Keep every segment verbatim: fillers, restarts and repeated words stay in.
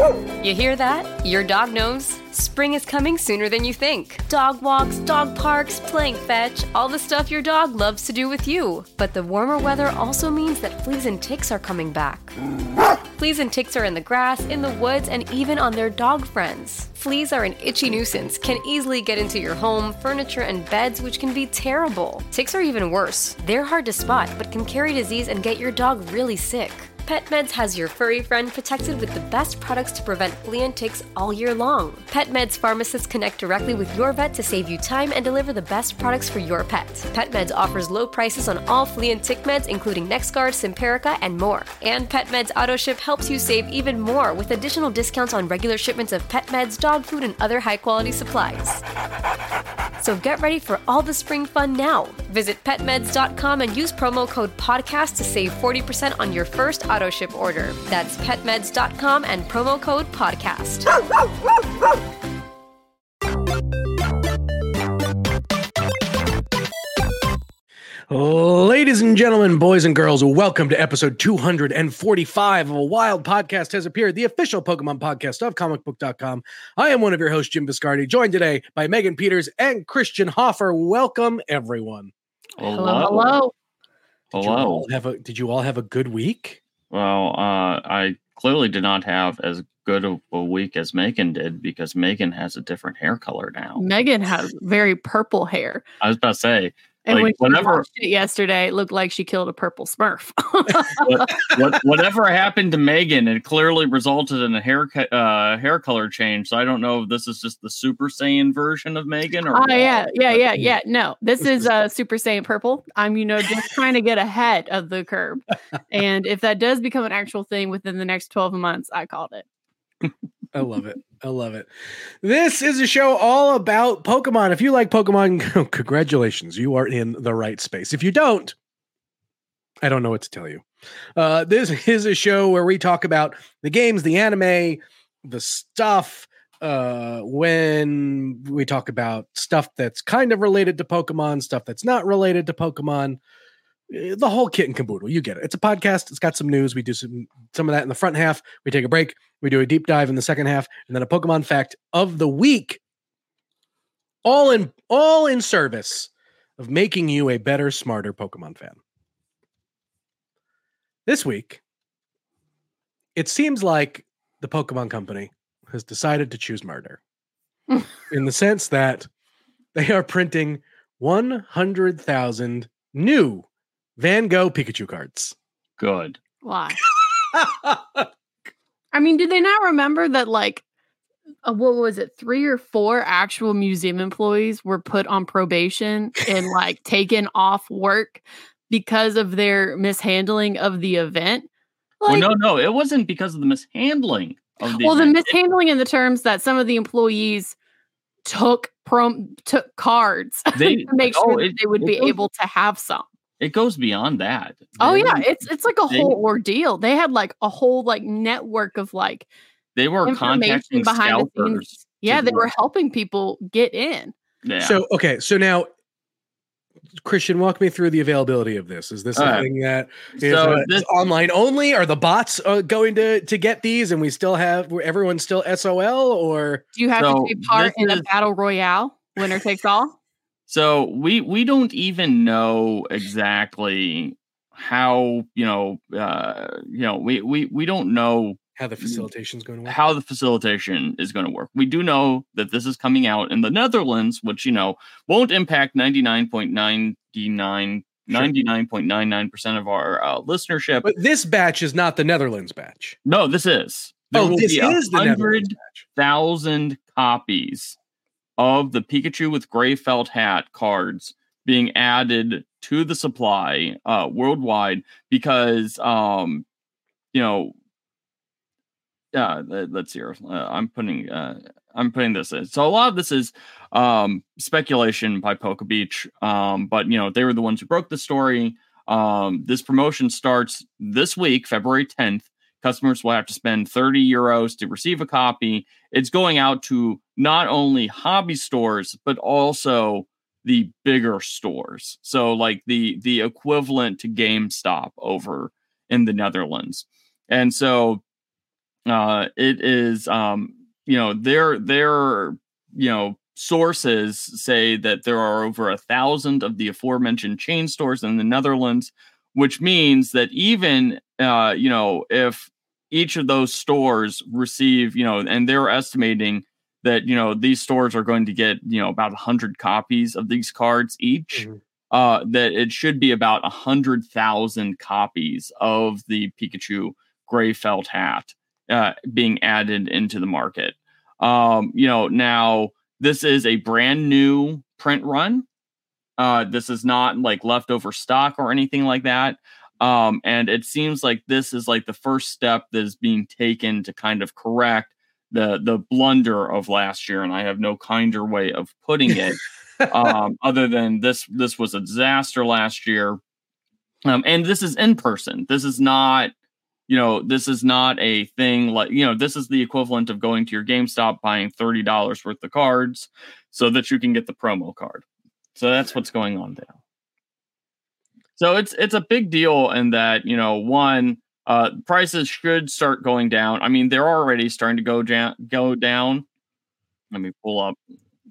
You hear that? Your dog knows. Spring is coming sooner than you think. Dog walks, dog parks, playing fetch, all the stuff your dog loves to do with you. But the warmer weather also means that fleas and ticks are coming back. Fleas and ticks are in the grass, in the woods, and even on their dog friends. Fleas are an itchy nuisance, can easily get into your home, furniture, and beds, which can be terrible. Ticks are even worse. They're hard to spot, but can carry disease and get your dog really sick. PetMeds has your furry friend protected with the best products to prevent flea and ticks all year long. PetMeds pharmacists connect directly with your vet to save you time and deliver the best products for your pet. PetMeds offers low prices on all flea and tick meds, including NexGard, Simparica, and more. And PetMeds AutoShip helps you save even more with additional discounts on regular shipments of pet meds, dog food, and other high-quality supplies. So get ready for all the spring fun now. Visit pet meds dot com and use promo code podcast to save forty percent on your first auto ship order. That's pet meds dot com and promo code podcast. Ladies and gentlemen, boys and girls, welcome to episode two hundred forty-five of A Wild Podcast Has Appeared, the official Pokemon podcast of comic book dot com. I am one of your hosts, Jim Viscardi, joined today by Megan Peters and Christian Hoffer. Welcome, everyone. Hello. Hello. Did you all have a, did you all have a good week? Well, uh, I clearly did not have as good of a week as Megan did because Megan has a different hair color now. Megan has very purple hair. I was about to say, And like, when she whatever watched it yesterday, it looked like she killed a purple Smurf. what, what, whatever happened to Megan, it clearly resulted in a hair co- uh, hair color change. So I don't know if this is just the Super Saiyan version of Megan or. Oh what, yeah, yeah, but- yeah, yeah. No, this is uh, Super Saiyan purple. I'm, you know, just trying to get ahead of the curve. And if that does become an actual thing within the next twelve months, I called it. I love it. I love it. This is a show all about Pokemon. If you like Pokemon, congratulations. You are in the right space. If you don't, I don't know what to tell you. Uh, this is a show where we talk about the games, the anime, the stuff. Uh, when we talk about stuff that's kind of related to Pokemon, stuff that's not related to Pokemon, the whole kit and caboodle. You get it. It's a podcast. It's got some news. We do some some of that in the front half. We take a break. We do a deep dive in the second half, and then a Pokemon fact of the week. All in all in service of making you a better, smarter Pokemon fan. This week, it seems like the Pokemon Company has decided to choose murder. In the sense that they are printing one hundred thousand new Van Gogh Pikachu cards. Good. Why? I mean, did they not remember that, like, uh, what was it, three or four actual museum employees were put on probation and, like, taken off work because of their mishandling of the event? Like, Well, no, no, it wasn't because of the mishandling of the well, the event. mishandling in the terms that some of the employees took prom took cards They- to make oh, sure that it- they would it be goes- able to have some. It goes beyond that. Oh They- yeah, it's it's like a they- whole ordeal. They had like a whole like network of like They were information contacting behind the scalpers. scenes. Yeah, to they do were it. helping people get in. Yeah. So, okay. So now, Christian, walk me through the availability of this. Is this All a right. thing that is, So uh, this- is online only? Are the bots uh, going to, to get these and we still have, everyone's still S O L or? Do you have So, to take part this in a is- battle royale? Winner takes all? So we we don't even know exactly how, you know, uh, you know, we, we, we don't know How the facilitation's going to work? how the facilitation is going to work. We do know that this is coming out in the Netherlands, which, you know, won't impact ninety-nine point nine nine ninety-nine point nine nine percent of our uh, listenership. But this batch is not the Netherlands batch. No, this is. There Oh, will this be is the one Netherlands hundred batch. thousand copies of the Pikachu with gray felt hat cards being added to the supply uh, worldwide because, um, you know, uh, let's see here. Uh, I'm putting uh, I'm putting this in. So a lot of this is um, speculation by Poke Beach, um, but you know they were the ones who broke the story. Um, this promotion starts this week, February tenth. Customers will have to spend thirty euros to receive a copy. It's going out to not only hobby stores, but also the bigger stores. So like the, the equivalent to GameStop over in the Netherlands. And so uh, it is, um, you know, their their you know sources say that there are over a thousand of the aforementioned chain stores in the Netherlands, which means that even uh, you know if each of those stores receive, you know, and they're estimating that, you know, these stores are going to get, you know, about one hundred copies of these cards each, mm-hmm. uh, that it should be about one hundred thousand copies of the Pikachu gray felt hat uh, being added into the market. Um, you know, now this is a brand new print run. Uh, this is not like leftover stock or anything like that. Um, and it seems like this is like the first step that is being taken to kind of correct the the blunder of last year. And I have no kinder way of putting it, um, other than this this was a disaster last year. Um, and this is in person. This is not, you know, this is not a thing like, you know, this is the equivalent of going to your GameStop, buying thirty dollars worth of cards so that you can get the promo card. So that's what's going on there. So it's it's a big deal in that, you know, one, uh, prices should start going down. I mean, they're already starting to go down. Go down. Let me pull up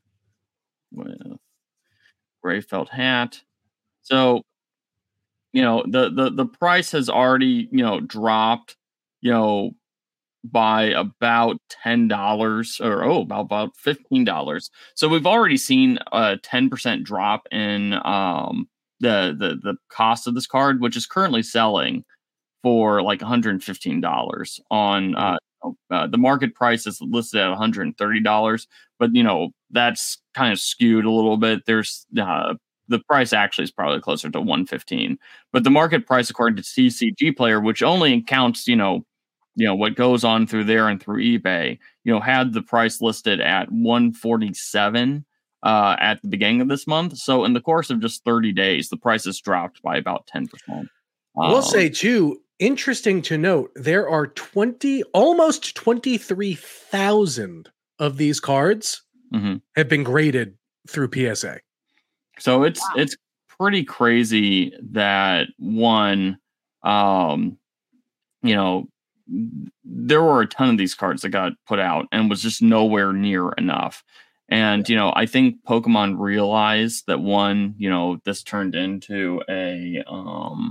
with gray felt hat. So, you know, the the the price has already, you know, dropped, you know, by about ten dollars or oh about about fifteen dollars. So we've already seen a ten percent drop in um. the the the cost of this card, which is currently selling for like one hundred fifteen dollars on uh, uh the market price is listed at one hundred thirty dollars, but you know that's kind of skewed a little bit. There's uh the price actually is probably closer to one hundred fifteen, but the market price according to C C G Player, which only counts you know you know what goes on through there and through eBay, you know had the price listed at one forty-seven uh at the beginning of this month. So in the course of just thirty days, the price has dropped by about ten percent. Um, we'll say too, interesting to note, there are twenty almost twenty-three thousand of these cards mm-hmm. have been graded through P S A. So it's wow. it's pretty crazy that one um you know there were a ton of these cards that got put out and was just nowhere near enough. And, you know, I think Pokemon realized that one, you know, this turned into a, um,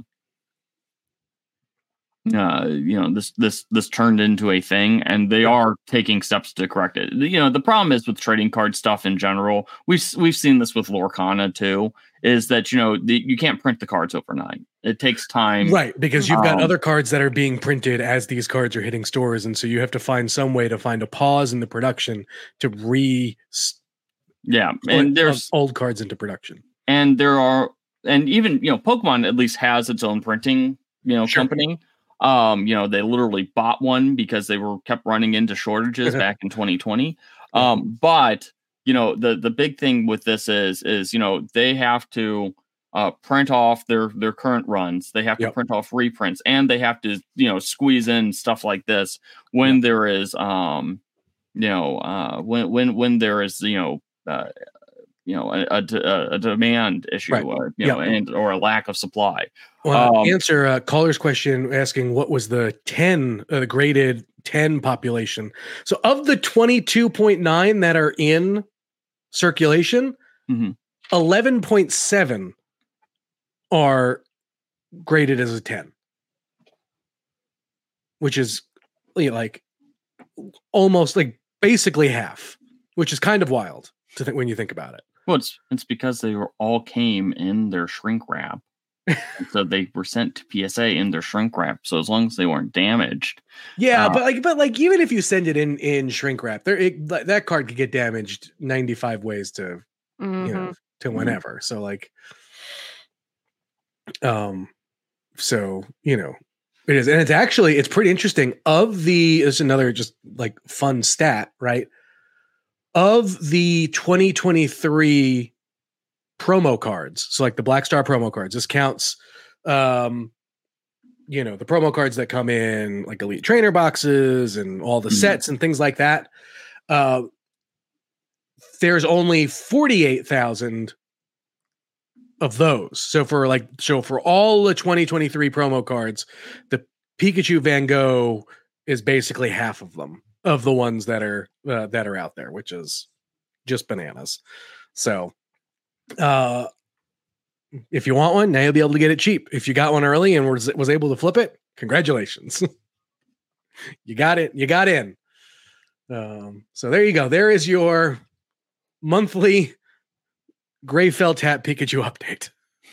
uh, you know, this, this, this turned into a thing, and they are taking steps to correct it. You know, the problem is with trading card stuff in general. We've, we've seen this with Lorcana too, is that, you know, the, you can't print the cards overnight. It takes time. Right. Because you've got um, other cards that are being printed as these cards are hitting stores. And so you have to find some way to find a pause in the production to re. Yeah. And there's old cards into production. And there are, and even, you know, Pokemon at least has its own printing, you know, sure. company. Um, you know, they literally bought one because they were kept running into shortages back in twenty twenty. Um, but, you know, the, the big thing with this is, is, you know, they have to, Uh, print off their their current runs. They have to yep. print off reprints, and they have to you know squeeze in stuff like this when yep. there is um you know uh when when when there is you know uh, you know a, a, a demand issue right. or you yep. know and or a lack of supply. Well, um, answer a caller's question asking what was the ten uh, the graded ten population. So of the twenty-two point nine that are in circulation, mm-hmm. eleven point seven are graded as a ten, which is like almost like basically half, which is kind of wild to think when you think about it. Well, it's, it's because they were all came in their shrink wrap. So they were sent to P S A in their shrink wrap. So as long as they weren't damaged. Yeah. Uh, but like, but like, even if you send it in, in shrink wrap, there, it, that card could get damaged ninety-five ways to, mm-hmm. you know, to whenever. So like, Um, so, you know, it is. And it's actually, it's pretty interesting. Of the, there's another just like fun stat, right? Of the twenty twenty-three promo cards, so like the Black Star promo cards, this counts, um, you know, the promo cards that come in like Elite Trainer boxes and all the mm-hmm. sets and things like that. Uh, there's only forty-eight thousand of those. So for like, so for all the twenty twenty-three promo cards, the Pikachu Van Gogh is basically half of them of the ones that are uh, that are out there, which is just bananas. So, uh, if you want one, now you'll be able to get it cheap. If you got one early and was was able to flip it, congratulations. You got it. You got in. Um, so there you go. There is your monthly Gray Felt Hat Pikachu update.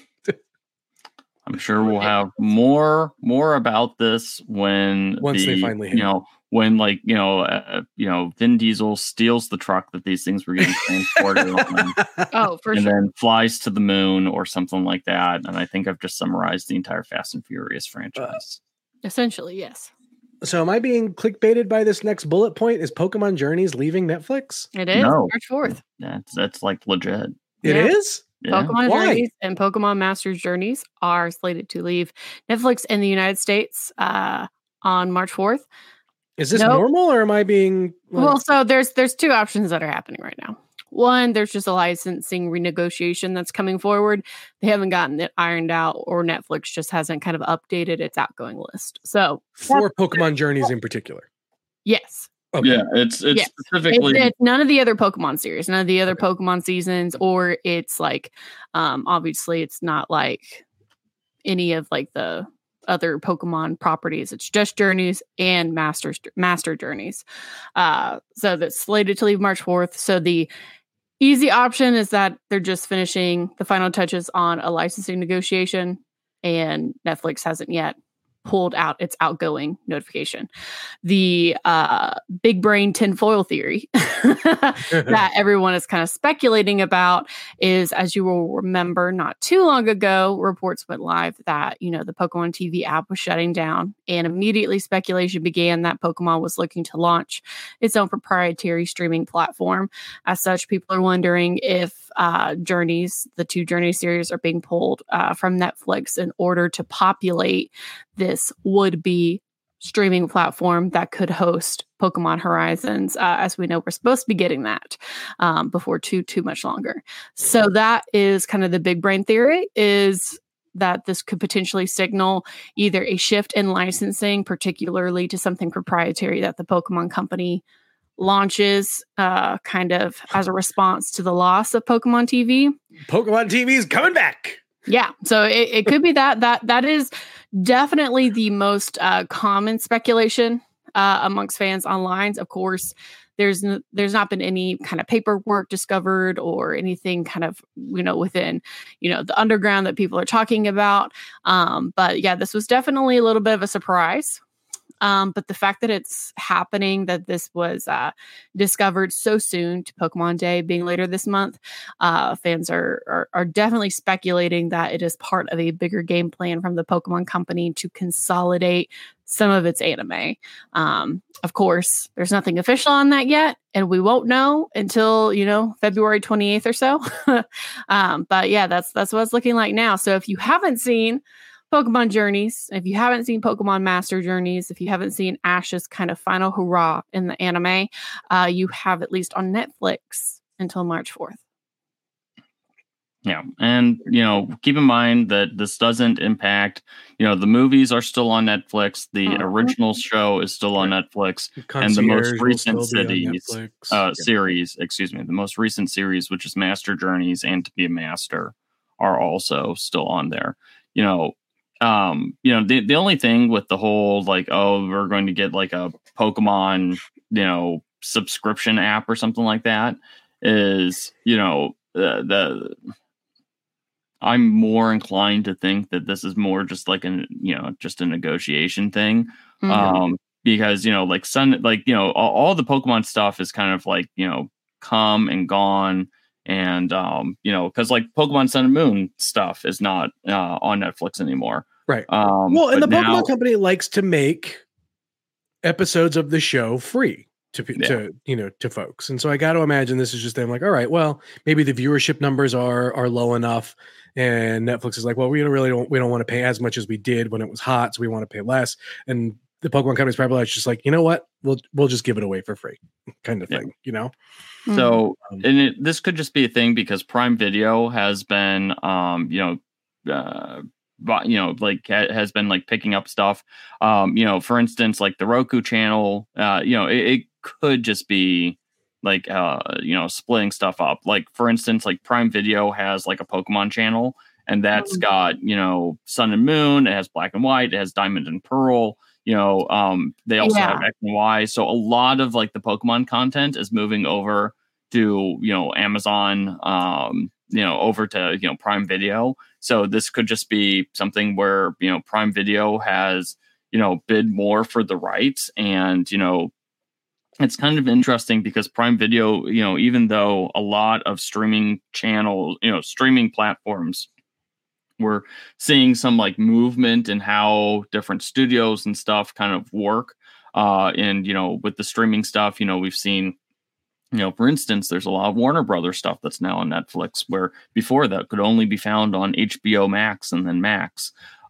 I'm sure we'll have more more about this when once the, they finally hit. You know, when like you know, uh, you know, Vin Diesel steals the truck that these things were getting transported on, oh, for and sure, then flies to the moon or something like that. And I think I've just summarized the entire Fast and Furious franchise. Uh, essentially, yes. So am I being clickbaited by this next bullet point? Is Pokemon Journeys leaving Netflix? It is No. March fourth. That's that's like legit. It Yeah. is? Yeah. Pokemon Why? Journeys and Pokemon Masters Journeys are slated to leave Netflix in the United States uh, on March fourth. Is this Nope. normal or am I being like, Well, so there's there's two options that are happening right now. One, there's just a licensing renegotiation that's coming forward. They haven't gotten it ironed out, or Netflix just hasn't kind of updated its outgoing list. So, for Pokemon Journeys in particular? yes. Okay. Yeah, it's it's Yes. specifically It's, it's none of the other Pokemon series, none of the other Pokemon seasons, or it's like, um, obviously, it's not like any of like the other Pokemon properties. It's just Journeys and Masters Master Journeys. Uh, so that's slated to leave March fourth. So the easy option is that they're just finishing the final touches on a licensing negotiation, and Netflix hasn't yet pulled out its outgoing notification. The uh, big brain tinfoil theory that everyone is kind of speculating about is, as you will remember, not too long ago, reports went live that, you know, the Pokemon T V app was shutting down, and immediately speculation began that Pokemon was looking to launch its own proprietary streaming platform. As such, people are wondering if uh, Journeys, the two Journey series, are being pulled uh, from Netflix in order to populate this would-be streaming platform that could host Pokemon Horizons. Uh, as we know, we're supposed to be getting that um, before too too much longer. So that is kind of the big brain theory, is that this could potentially signal either a shift in licensing, particularly to something proprietary that the Pokemon Company launches uh, kind of as a response to the loss of Pokemon T V. Pokemon T V is coming back. Yeah, so it, it could be that that that is definitely the most uh, common speculation uh, amongst fans online. Of course, there's n- there's not been any kind of paperwork discovered or anything kind of, you know, within, you know, the underground that people are talking about. Um, but yeah, this was definitely a little bit of a surprise. Um, but the fact that it's happening, that this was uh, discovered so soon to Pokemon Day being later this month, uh, fans are, are are definitely speculating that it is part of a bigger game plan from the Pokemon Company to consolidate some of its anime. Um, of course, there's nothing official on that yet, and we won't know until, you know, February twenty-eighth or so. um, but yeah, that's that's what it's looking like now. So if you haven't seen Pokemon Journeys, if you haven't seen Pokemon Master Journeys, if you haven't seen Ash's kind of final hurrah in the anime, uh, you have at least on Netflix until March fourth. Yeah. And, you know, keep in mind that this doesn't impact, you know, the movies are still on Netflix. The Mhm. original show is still on Netflix. Concierge And the most will recent still be on cities, Netflix. Uh, Yeah. series, excuse me, the most recent series, which is Master Journeys and To Be a Master, are also still on there. You know, um, you know, the, the only thing with the whole, like, oh, we're going to get like a Pokemon, you know, subscription app or something like that is, you know, uh, the, I'm more inclined to think that this is more just like an, you know, just a negotiation thing. Mhm. Um, because, you know, like Sun, like, you know, all, all the Pokemon stuff is kind of like, you know, come and gone. And, um, you know, because like Pokemon Sun and Moon stuff is not uh, on Netflix anymore. Right. Um, Well, and the but Pokemon now- Company likes to make episodes of the show free to pe- Yeah. to you know to folks, and so I got to imagine this is just them like, all right, well, maybe the viewership numbers are are low enough, and Netflix is like, well, we don't really don't we don't want to pay as much as we did when it was hot, so we want to pay less, and the Pokemon Company's probably like, just like, you know what, we'll we'll just give it away for free, kind of Yeah. thing, you know. So, Um, and it, this could just be a thing because Prime Video has been, um, you know, uh, you know, like ha- has been like picking up stuff. Um, you know, for instance, like the Roku channel, uh, you know, it, it could just be like, uh, you know, splitting stuff up. Like, for instance, like Prime Video has like a Pokemon channel, and that's got, you know, Sun and Moon, it has Black and White, it has Diamond and Pearl. You know, um, they also Yeah. have X and Y. So a lot of like the Pokemon content is moving over to, you know, Amazon, um, you know, over to, you know, Prime Video. So this could just be something where, you know, Prime Video has, you know, bid more for the rights. And, you know, it's kind of interesting because Prime Video, you know, even though a lot of streaming channels, you know, streaming platforms, we're seeing some like movement in how different studios and stuff kind of work. Uh, and, you know, with the streaming stuff, you know, we've seen, you know, for instance, there's a lot of Warner Brothers stuff that's now on Netflix, where before that could only be found on H B O Max and then Max.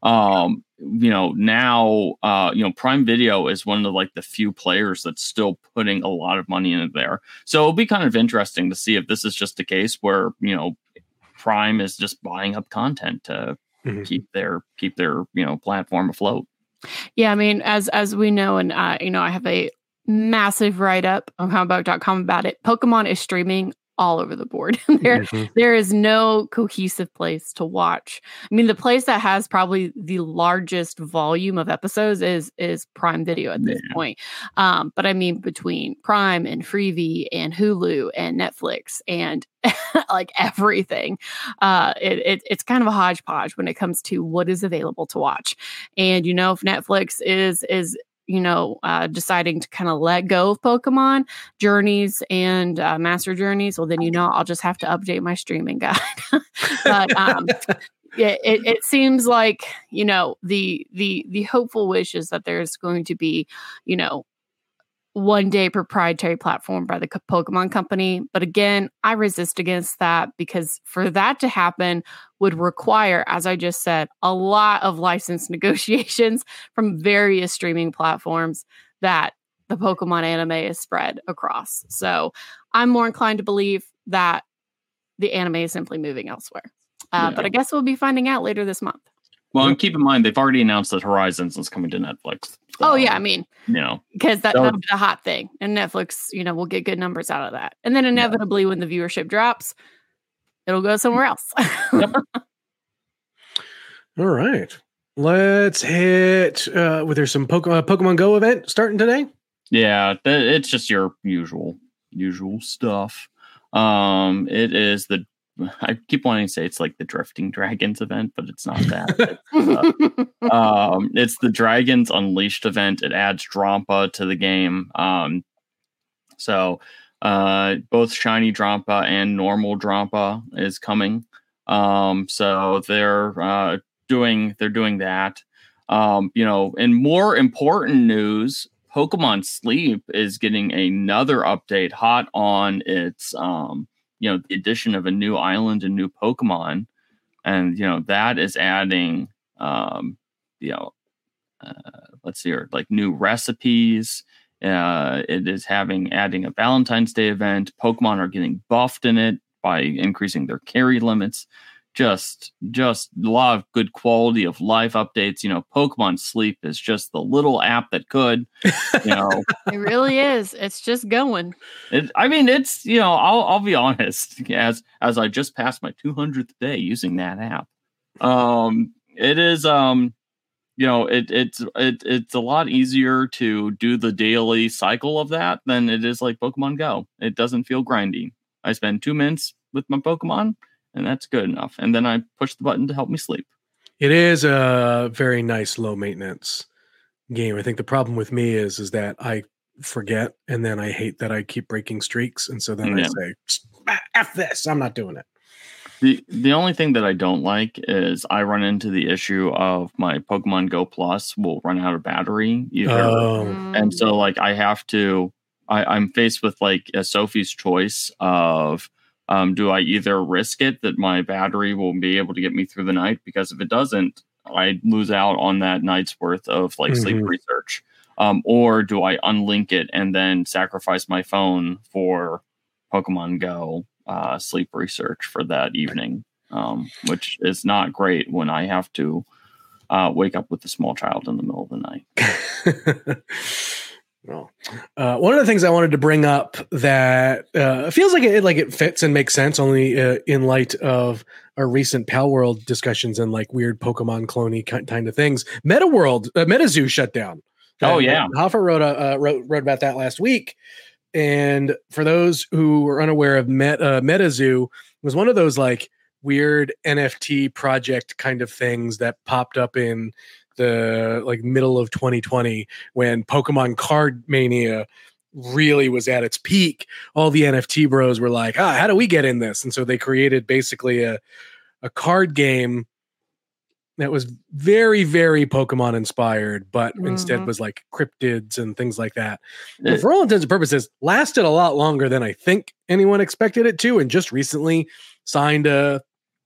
Um, you know, now, uh, you know, Prime Video is one of the, like the few players that's still putting a lot of money into there. So it'll be kind of interesting to see if this is just a case where, you know, Prime is just buying up content to mm-hmm. keep their keep their you know platform afloat. Yeah, I mean, as as we know, and uh, you know, I have a massive write up on comic book dot com about it. Pokemon is streaming all over the board. there, mm-hmm. there is no cohesive place to watch. I mean, the place that has probably the largest volume of episodes is is Prime Video at this yeah. point. Um, but I mean, between Prime and Freevee and Hulu and Netflix and like everything, uh, it, it it's kind of a hodgepodge when it comes to what is available to watch. And you know, if Netflix is is you know, uh, deciding to kind of let go of Pokemon Journeys and uh, Master Journeys, well, then, you know, I'll just have to update my streaming guide. But um, it, it, it seems like, you know, the the the hopeful wish is that there's going to be, you know, one day proprietary platform by the Pokemon Company. But again, I resist against that because for that to happen would require, as I just said, a lot of license negotiations from various streaming platforms that the Pokemon anime is spread across. So I'm more inclined to believe that the anime is simply moving elsewhere. Uh, yeah. But I guess we'll be finding out later this month. Well, and keep in mind, they've already announced that Horizons is coming to Netflix. So, oh, yeah. I mean, you know, because that, so, that'll be the hot thing. And Netflix, you know, will get good numbers out of that. And then inevitably, yeah. when the viewership drops, it'll go somewhere else. Yep. All right. Let's hit, uh, well, there's some Poke- uh, Pokemon Go event starting today. Yeah, th- it's just your usual, usual stuff. Um, it is the I keep wanting to say it's like the Drifting Dragons event, but it's not that. It's, uh, um, it's the Dragons Unleashed event. It adds Drampa to the game. Um, so uh, both Shiny Drampa and normal Drampa is coming. Um, so they're uh, doing they're doing that. Um, you know, and more important news, Pokemon Sleep is getting another update, hot on its um, you know, the addition of a new island and new Pokemon. And, you know, that is adding, um, you know, uh, let's see here, like new recipes. Uh, it is having, adding a Valentine's Day event. Pokemon are getting buffed in it by increasing their carry limits. Just, just a lot of good quality of life updates. You know, Pokemon Sleep is just the little app that could, you know. It really is. It's just going. It, I mean, it's, you know, I'll I'll be honest, as as I just passed my two hundredth day using that app. Um, it is, um, you know, it it's it it's a lot easier to do the daily cycle of that than it is like Pokemon Go. It doesn't feel grindy. I spend two minutes with my Pokemon, and that's good enough. And then I push the button to help me sleep. It is a very nice low maintenance game. I think the problem with me is is that I forget, and then I hate that I keep breaking streaks, and so then yeah. I say, "F this! I'm not doing it." The the only thing that I don't like is I run into the issue of my Pokemon Go Plus will run out of battery either, oh. and so like I have to. I, I'm faced with like a Sophie's choice of. Um, do I either risk it that my battery will be able to get me through the night? Because if it doesn't, I lose out on that night's worth of like mm-hmm. sleep research. Um, or do I unlink it and then sacrifice my phone for Pokemon Go uh, sleep research for that evening? Um, which is not great when I have to uh, wake up with a small child in the middle of the night. Well, uh, one of the things I wanted to bring up that uh, feels like it like it fits and makes sense only uh, in light of our recent Pal World discussions and like weird Pokemon cloney kind of things. Meta World, uh, MetaZoo shut down. Oh uh, yeah, Hoffer wrote a uh, wrote wrote about that last week. And for those who are unaware of Met, uh, MetaZoo, it was one of those like weird N F T project kind of things that popped up in the like middle of twenty twenty when Pokemon Card Mania really was at its peak. All the N F T bros were like, ah, how do we get in this? And so they created basically a, a card game that was very, very Pokemon inspired, but mm-hmm. instead was like cryptids and things like that. But for all intents and purposes, lasted a lot longer than I think anyone expected it to, and just recently signed a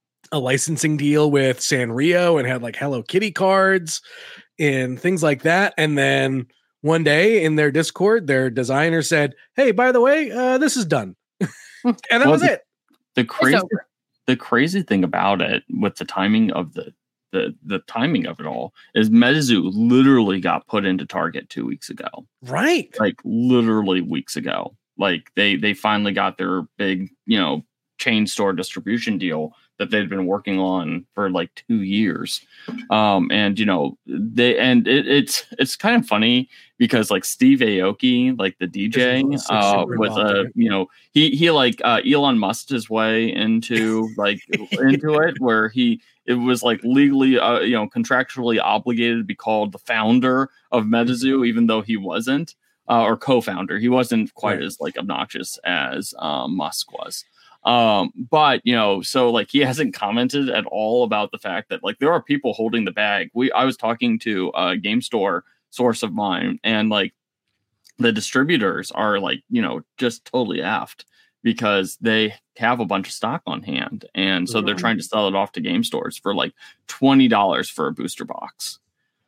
a licensing deal with Sanrio and had like Hello Kitty cards and things like that. And then one day in their Discord, their designer said, hey, by the way, uh, this is done. And that well, was the, it. The crazy, the crazy thing about it with the timing of the, the, the timing of it all is MetaZoo literally got put into Target two weeks ago. Right. Like literally weeks ago. Like they, they finally got their big, you know, chain store distribution deal that they'd been working on for like two years. Um, and, you know, they, and it, it's, it's kind of funny because like Steve Aoki, like the D J, uh, was a, uh, you know, he, he like, uh, Elon Musked his way into like, into it where he, it was like legally, uh, you know, contractually obligated to be called the founder of MetaZoo, even though he wasn't, uh, or co-founder. He wasn't quite right. as like obnoxious as, um, Musk was. Um, but you know, so like he hasn't commented at all about the fact that like there are people holding the bag. We I was talking to a game store source of mine, and like the distributors are like, you know, just totally effed because they have a bunch of stock on hand, and so they're trying to sell it off to game stores for like twenty dollars for a booster box,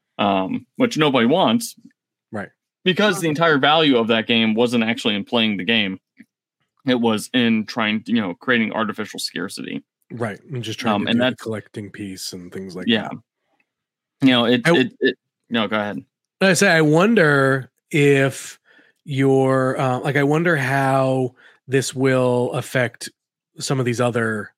um, which nobody wants, right? Because the entire value of that game wasn't actually in playing the game. It was in trying, you know, creating artificial scarcity. Right. And just trying um, to and do the collecting piece and things like yeah. that. You know, it, I, it, it, no, go ahead. I say, I wonder if your, uh, like, I wonder how this will affect some of these other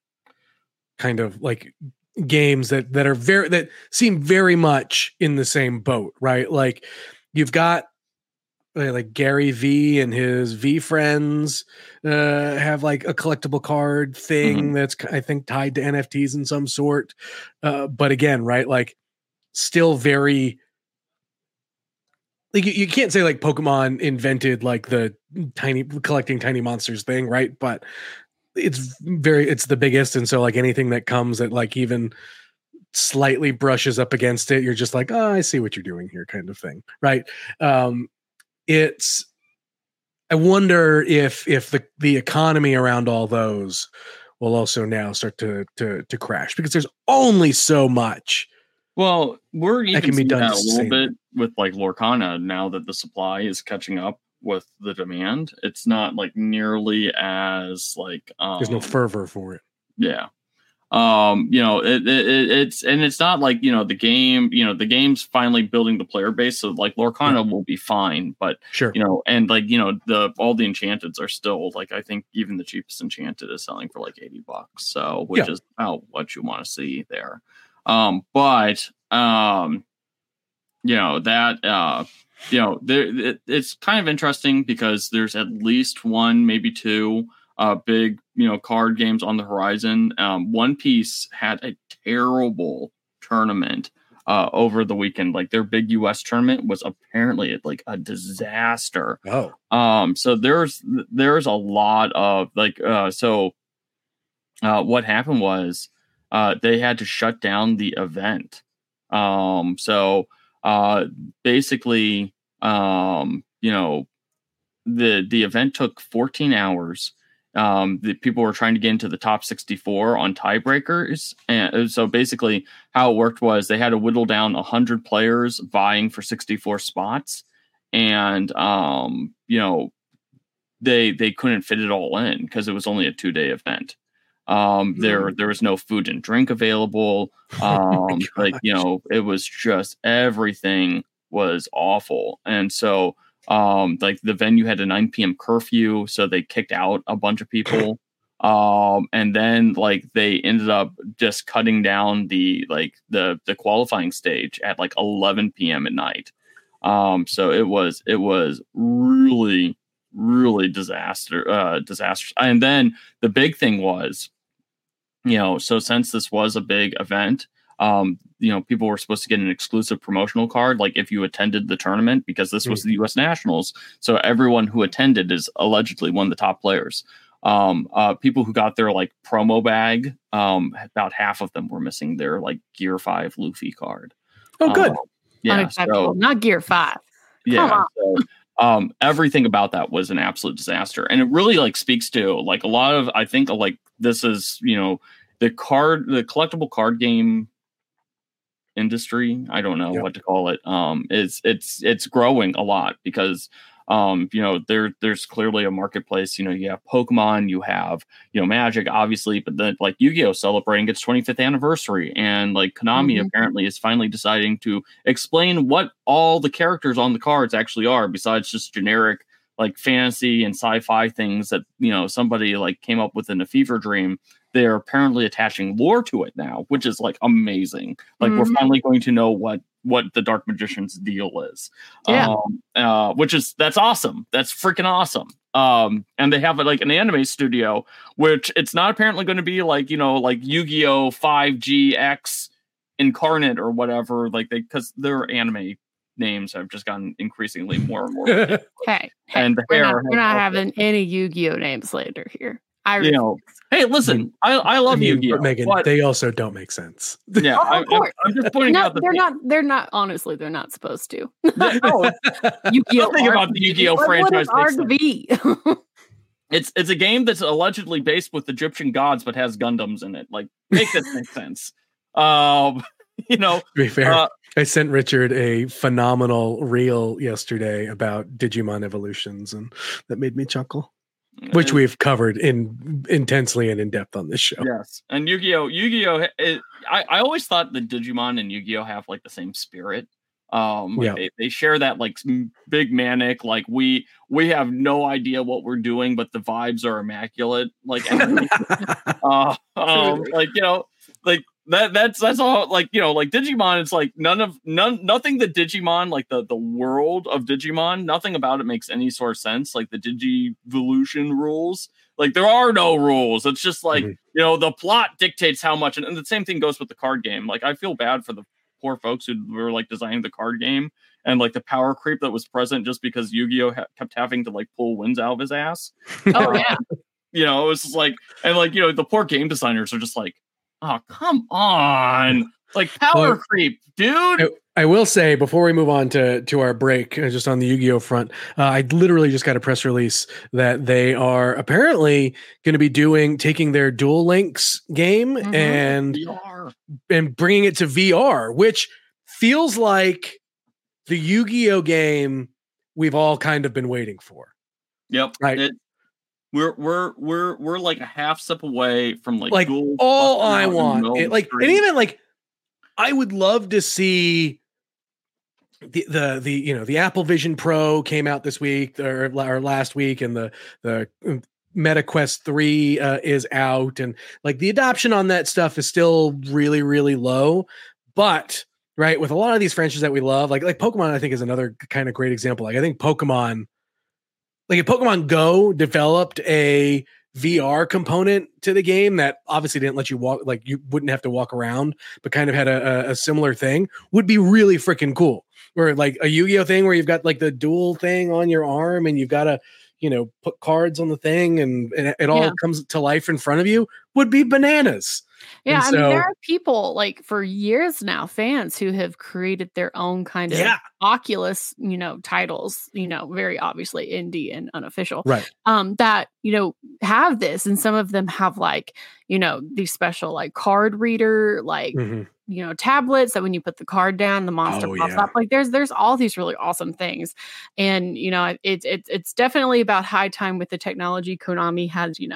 kind of like games that, that are very, that seem very much in the same boat, right? Like you've got, like Gary V and his V friends uh, have like a collectible card thing mm-hmm. that's I think tied to N F Ts in some sort. Uh, but again, right, like still very like you, you can't say like Pokemon invented like the tiny collecting tiny monsters thing, right? But it's very it's the biggest, and so like anything that comes that like even slightly brushes up against it, you're just like, oh, I see what you're doing here, kind of thing, right? Um, It's, I wonder if if the, the economy around all those will also now start to to to crash because there's only so much. Well, we're even that can be done that a little bit with like Lorcana now that the supply is catching up with the demand. It's not like nearly as like um, there's no fervor for it. Yeah. Um, you know, it, it, it's, and it's not like, you know, the game, you know, the game's finally building the player base. So like Lorcana yeah. will be fine, but sure. you know, and like, you know, the, all the Enchanteds are still like, I think even the cheapest Enchanted is selling for like eighty bucks. So, which yeah. is about what you want to see there. Um, but, um, you know, that, uh, you know, there, it, it's kind of interesting because there's at least one, maybe two, Uh, big, you know, card games on the horizon. Um, One Piece had a terrible tournament uh, over the weekend. Like their big U S tournament was apparently like a disaster. Oh, um, so there's there's a lot of like, uh, so uh, what happened was uh, they had to shut down the event. Um, so uh, basically, um, you know, the the event took fourteen hours. Um, the people were trying to get into the top sixty-four on tiebreakers. And so basically how it worked was they had to whittle down one hundred players vying for sixty-four spots. And, um, you know, they, they couldn't fit it all in because it was only a two day event. Um, there there was no food and drink available. Um, like you know, it was just everything was awful, and so um, like the venue had a nine p.m. curfew, so they kicked out a bunch of people. Um, and then like they ended up just cutting down the like the the qualifying stage at like eleven p.m. at night. Um, so it was it was really really disaster uh disastrous. And then the big thing was, you know, so since this was a big event, um, you know, people were supposed to get an exclusive promotional card, like if you attended the tournament, because this was mm-hmm. the U S Nationals. So everyone who attended is allegedly one of the top players. Um, uh, people who got their like promo bag, um, about half of them were missing their like Gear Five Luffy card. Oh, good. Um, yeah, so, not Gear Five. Come yeah. So, um, everything about that was an absolute disaster, and it really like speaks to like a lot of I think like this is you know the card the collectible card game industry. I don't know yep. what to call it. Um, it's it's it's growing a lot because. Um, you know, there there's clearly a marketplace. You know, you have Pokemon, you have, you know, Magic, obviously, but then like Yu-Gi-Oh! Celebrating its twenty-fifth anniversary. And like Konami mm-hmm. apparently is finally deciding to explain what all the characters on the cards actually are, besides just generic like fantasy and sci-fi things that, you know, somebody like came up with in a fever dream. They're apparently attaching lore to it now, which is like amazing. Like mm-hmm. we're finally going to know what what the Dark Magician's deal is. Yeah. Um, uh, which is that's awesome. That's freaking awesome. Um, and they have like an anime studio, which it's not apparently going to be like, you know, like Yu-Gi-Oh! five G X Incarnate or whatever, like they because their anime names have just gotten increasingly more and more. hey, hey, and the we're hair not, we're not having any Yu-Gi-Oh! names later here. I you know, hey, listen, I, I love I mean, Yu-Gi-Oh! Megan, but, they also don't make sense. Yeah, oh, I, I, I'm just pointing no, out that they're not. They're not. Honestly, they're not supposed to. No, Yu-Gi-Oh! Think about the Yu-Gi-Oh! What, franchise. What is R V? It's it's a game that's allegedly based with Egyptian gods, but has Gundams in it. Like, make this make sense. Um, you know, to be fair, uh, I sent Richard a phenomenal reel yesterday about Digimon evolutions, and that made me chuckle. Which we've covered in intensely and in depth on this show. Yes, and Yu-Gi-Oh, Yu-Gi-Oh. It, I I always thought that Digimon and Yu-Gi-Oh have like the same spirit. Um, like yeah. they, they share that like big manic. Like we we have no idea what we're doing, but the vibes are immaculate. Like, uh, um, like you know, like. That that's that's all like you know like Digimon. It's like none of none nothing that Digimon like the the world of Digimon. Nothing about it makes any sort of sense. Like the Digivolution rules, like there are no rules. It's just like mm-hmm. you know the plot dictates how much. And, and the same thing goes with the card game. Like I feel bad for the poor folks who were like designing the card game and like the power creep that was present just because Yu-Gi-Oh ha- kept having to like pull wins out of his ass. Oh uh, yeah, you know it was just like and like you know the poor game designers are just like. Oh, come on. Like power well, creep, dude. I, I will say before we move on to, to our break, uh, just on the Yu-Gi-Oh front, uh, I literally just got a press release that they are apparently going to be doing, taking their Duel Links game mm-hmm. and, V R. and bringing it to V R, which feels like the Yu-Gi-Oh game we've all kind of been waiting for. Yep. Right. It, We're we're we're we're like a half step away from like like all I want it, like and even like I would love to see the the the you know the Apple Vision Pro came out this week or, or last week and the the Meta Quest three uh, is out and like the adoption on that stuff is still really really low, but right with a lot of these franchises that we love like like Pokemon I think is another kind of great example. Like I think Pokemon. Like if Pokemon Go developed a V R component to the game that obviously didn't let you walk, like you wouldn't have to walk around, but kind of had a, a similar thing, would be really freaking cool. Or like a Yu-Gi-Oh thing where you've got like the dual thing on your arm and you've got to, you know, put cards on the thing and, and it all yeah. comes to life in front of you would be bananas. Yeah, and I so, mean, there are people like for years now, fans who have created their own kind of yeah. Oculus, you know, titles, you know, very obviously indie and unofficial, right? Um, that you know have this, and some of them have like, you know, these special like card reader, like mm-hmm. you know, tablets that when you put the card down, the monster oh, pops yeah. up. Like there's there's all these really awesome things, and you know, it's it's it's definitely about high time with the technology. Konami has, you know.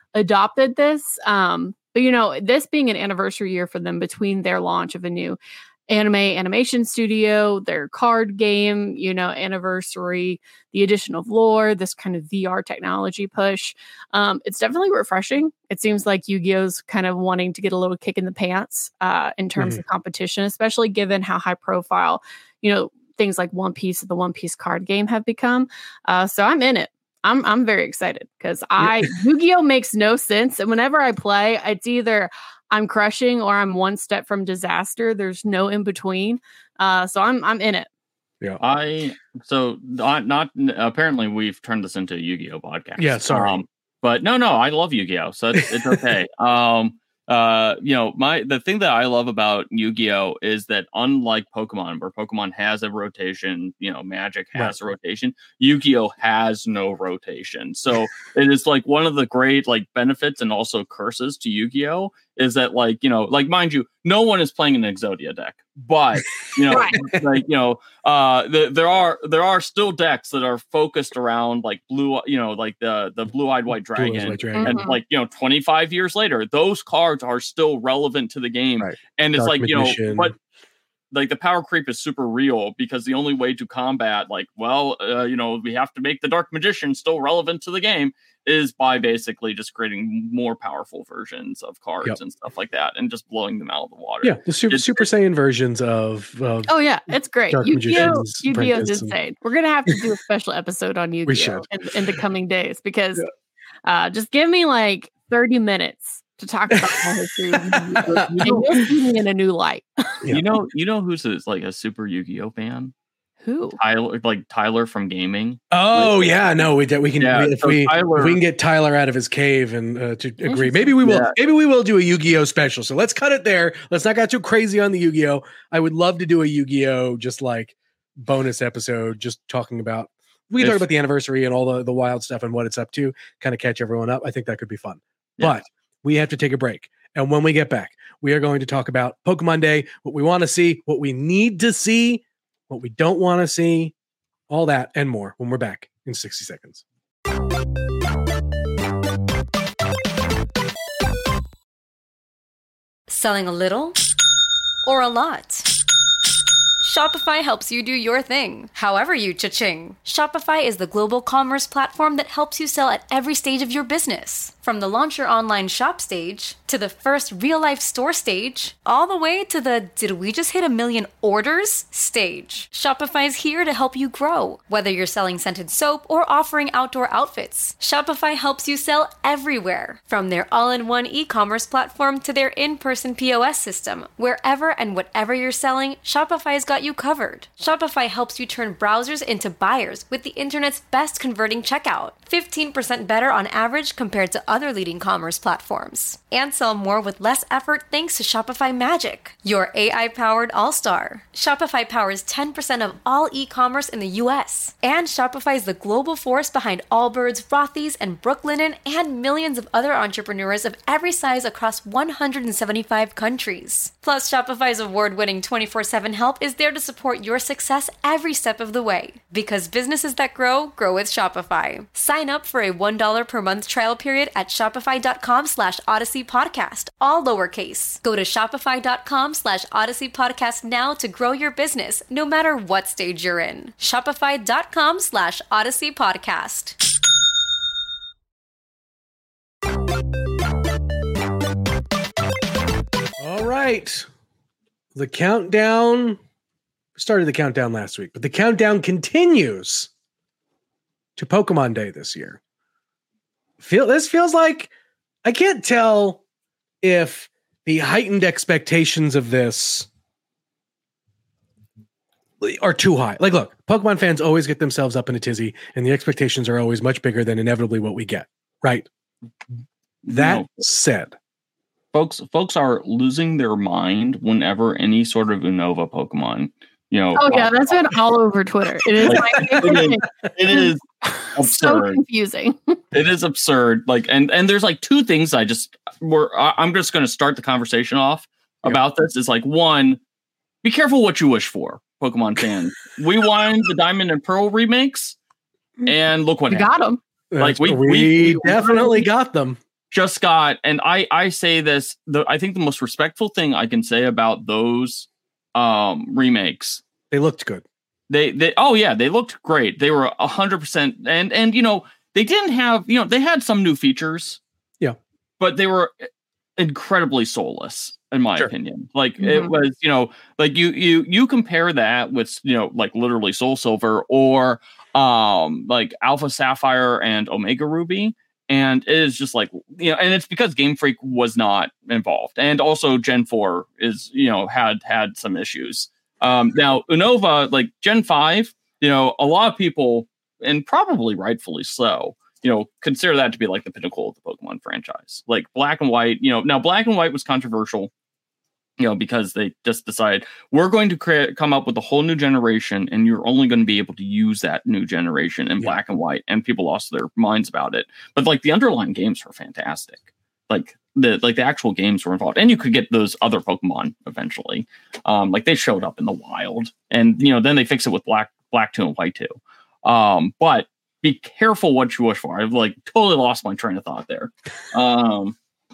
adopted this. Um, but, you know, this being an anniversary year for them between their launch of a new anime animation studio, their card game, you know, anniversary, the addition of lore, this kind of V R technology push. Um, it's definitely refreshing. It seems like Yu-Gi-Oh's kind of wanting to get a little kick in the pants uh, in terms mm-hmm. of competition, especially given how high profile, you know, things like One Piece and the One Piece card game have become. Uh, so I'm in it. I'm I'm very excited because I Yu-Gi-Oh makes no sense. And whenever I play, it's either I'm crushing or I'm one step from disaster. There's no in between. Uh, so I'm I'm in it. Yeah. I so not, not apparently we've turned this into a Yu-Gi-Oh podcast. Yeah, sorry. Um, but no, no, I love Yu-Gi-Oh, so it's, it's okay. um, uh, you know, my the thing that I love about Yu-Gi-Oh is that unlike Pokemon, where Pokemon has a rotation, you know, Magic has right. a rotation. Yu-Gi-Oh has no rotation, so it is like one of the great like benefits and also curses to Yu-Gi-Oh is that like you know like mind you, no one is playing an Exodia deck, but you know right. like you know uh the, there are there are still decks that are focused around like blue you know like the the blue-eyed white dragon, white dragon. and mm-hmm. like you know twenty-five years later those cards are still relevant to the game right. and it's Dark like Magician. you know but like the power creep is super real because the only way to combat like well uh, you know we have to make the Dark Magician still relevant to the game is by basically just creating more powerful versions of cards yep. and stuff like that and just blowing them out of the water. Yeah, the Super, it's, Super Saiyan versions of, of oh yeah, it's great. Dark Yu-Gi-Oh is and... insane. We're gonna have to do a special episode on Yu-Gi-Oh in, in the coming days because yeah. uh, just give me like thirty minutes to talk about the history of Yu-Gi-Oh and you'll see me in a new light. Yeah. You know, you know who's a, like a super Yu-Gi-Oh fan? Who? Tyler, like Tyler from gaming. Oh like, yeah, no, we we can yeah, we, if so we Tyler, if we can get Tyler out of his cave and uh, to agree, maybe we will. Yeah. Maybe we will do a Yu-Gi-Oh special. So let's cut it there. Let's not get too crazy on the Yu-Gi-Oh. I would love to do a Yu-Gi-Oh just like bonus episode, just talking about. We can if, talk about the anniversary and all the the wild stuff and what it's up to. Kind of catch everyone up. I think that could be fun. Yeah. But we have to take a break, and when we get back, we are going to talk about Pokemon Day, what we want to see, what we need to see, what we don't want to see. All that and more when we're back in sixty seconds. Selling a little or a lot? Shopify helps you do your thing, however you cha-ching. Shopify is the global commerce platform that helps you sell at every stage of your business. From the launch your online shop stage, to the first real-life store stage, all the way to the did we just hit a million orders stage. Shopify's here to help you grow. Whether you're selling scented soap or offering outdoor outfits, Shopify helps you sell everywhere. From their all-in-one e-commerce platform to their in-person P O S system, wherever and whatever you're selling, Shopify's got you covered. Shopify helps you turn browsers into buyers with the internet's best converting checkout. fifteen percent better on average compared to other leading commerce platforms. And sell more with less effort thanks to Shopify Magic, your A I-powered all-star. Shopify powers ten percent of all e-commerce in the U S. And Shopify is the global force behind Allbirds, Rothy's, and Brooklinen, and millions of other entrepreneurs of every size across one hundred seventy-five countries. Plus, Shopify's award-winning twenty-four seven help is there to support your success every step of the way. Because businesses that grow, grow with Shopify. Sign up for a one dollar per month trial period at shopify.com slash Odyssey Podcast, all lowercase. Go to shopify.com slash Odyssey Podcast now to grow your business, no matter what stage you're in. Shopify.com slash Odyssey Podcast. All right. The countdown started the countdown last week, but the countdown continues to Pokemon Day this year. Feel this feels like I can't tell if the heightened expectations of this are too high. Like, look, Pokemon fans always get themselves up in a tizzy, and the expectations are always much bigger than inevitably what we get. Right? That no. said, folks, folks are losing their mind whenever any sort of Unova Pokemon. You know, oh yeah, that's been all over Twitter. It is, like, it is, it is absurd. So confusing. It is absurd. Like, and and there's like two things I just were. I'm just going to start the conversation off yeah. about this. Is like one, be careful what you wish for, Pokemon fans. We wanted the Diamond and Pearl remakes, and look what we happened. got them. Like we, we, we definitely got them. just got, and I, I say this, the, I think the most respectful thing I can say about those um, remakes. They looked good. They, they, oh yeah, they looked great. They were a hundred percent. And, and, you know, they didn't have, you know, they had some new features. Yeah. But they were incredibly soulless, in my Sure. opinion. Like Mhm. it was, you know, like you, you, you compare that with, you know, like literally Soul Silver or um, like Alpha Sapphire and Omega Ruby. And it is just like, you know, and it's because Game Freak was not involved. And also Gen four is, you know, had had some issues. Um, now, Unova, like Gen five, you know, a lot of people, and probably rightfully so, you know, consider that to be like the pinnacle of the Pokemon franchise. Like Black and White, you know, now Black and White was controversial, you know, because they just decided we're going to create, come up with a whole new generation, and you're only going to be able to use that new generation in Yeah. Black and White, and people lost their minds about it. But like the underlying games were fantastic. Like the like the actual games were involved, and you could get those other Pokemon eventually. Um, like they showed up in the wild, and you know then they fix it with Black Black two and White two. Um, but be careful what you wish for. I've like totally lost my train of thought there. Um,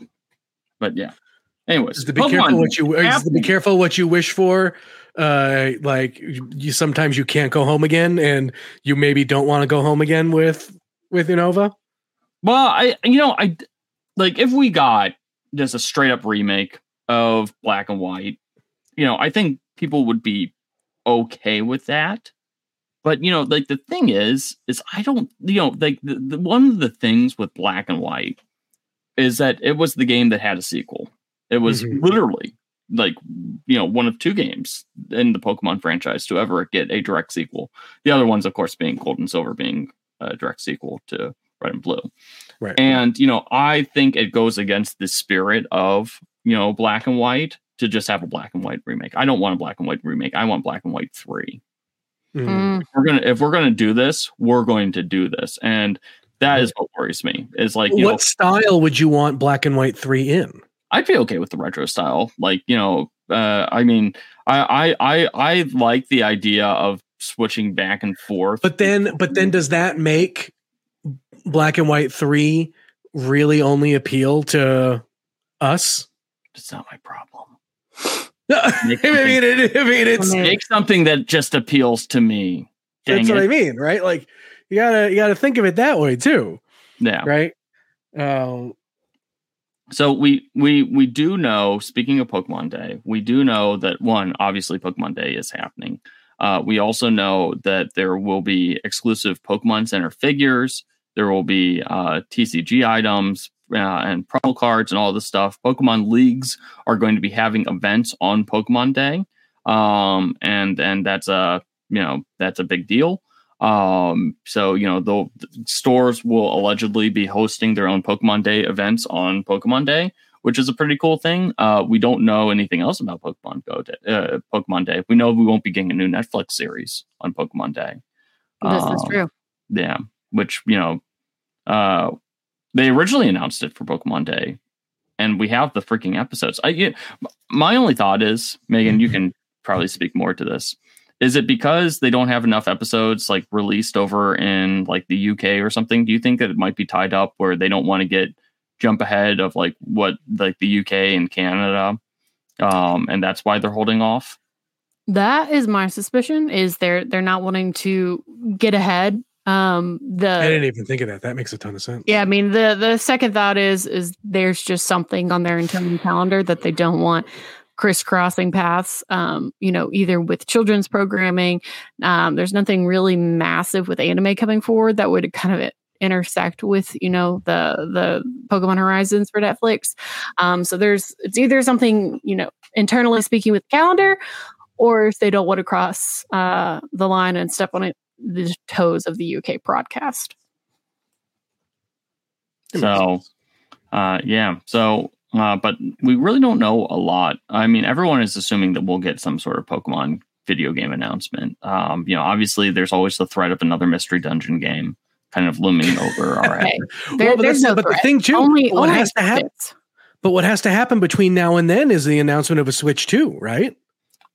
but yeah. Anyways, Just to be Pokemon careful what you have just to be to- careful what you wish for. Uh, like you sometimes you can't go home again, and you maybe don't want to go home again with with Unova. Well, I you know I like if we got just a straight up remake of Black and White, you know, I think people would be okay with that. But you know, like the thing is, is I don't, you know, like the, the one of the things with Black and White is that it was the game that had a sequel. It was Mhm. literally like, you know, one of two games in the Pokemon franchise to ever get a direct sequel. The other ones, of course, being Gold and Silver, being a direct sequel to Red and Blue. Right. And, you know, I think it goes against the spirit of, you know, Black and White to just have a Black and White remake. I don't want a Black and White remake. I want Black and White three. Mhm. Mm. We're gonna if we're gonna do this, we're going to do this. And that is what worries me. Is like, you What know, style would you want Black and White three in? I'd be okay with the retro style. Like, you know, uh, I mean, I, I I I like the idea of switching back and forth. But then, but then, does that make Black and White three really only appeal to us? It's not my problem. I mean, it, I mean, it's I mean, Make something that just appeals to me. Dang that's it. what I mean, right? Like you gotta you gotta think of it that way too, Yeah. right? Um, So we we we do know, speaking of Pokemon Day, we do know that one, obviously Pokemon Day is happening. Uh, we also know that there will be exclusive Pokemon Center figures. There will be uh, T C G items uh, and promo cards and all this stuff. Pokemon leagues are going to be having events on Pokemon Day, um, and and that's a you know that's a big deal. Um, so, you know, the, the stores will allegedly be hosting their own Pokemon Day events on Pokemon Day, which is a pretty cool thing. Uh, we don't know anything else about Pokemon Go Day, uh, Pokemon Day. We know we won't be getting a new Netflix series on Pokemon Day. this is Um, true. Yeah, which, you know, uh, they originally announced it for Pokemon Day, and we have the freaking episodes. I, yeah, my only thought is, Megan, you can probably speak more to this. Is it because they don't have enough episodes like released over in like the U K or something? Do you think that it might be tied up where they don't want to get jump ahead of like what like the U K and Canada, um, and that's why they're holding off? That is my suspicion. Is they're they're not wanting to get ahead. Um, the I didn't even think of that. That makes a ton of sense. Yeah, I mean the the second thought is is there's just something on their internal calendar that they don't want crisscrossing paths. Um, you know, either with children's programming. Um, there's nothing really massive with anime coming forward that would kind of intersect with you know the the Pokemon Horizons for Netflix. Um, so there's it's either something you know internally speaking with calendar, or if they don't want to cross uh, the line and step on it the toes of the U K broadcast. It makes So, sense. uh, yeah. So, uh, but we really don't know a lot. I mean, everyone is assuming that we'll get some sort of Pokemon video game announcement. Um, you know, obviously, there's always the threat of another mystery dungeon game kind of looming over our head. Okay. There, Well, but there's that's- no but the threat. thing too, Only, what only has to happen? bits. But what has to happen between now and then is the announcement of a Switch two, right?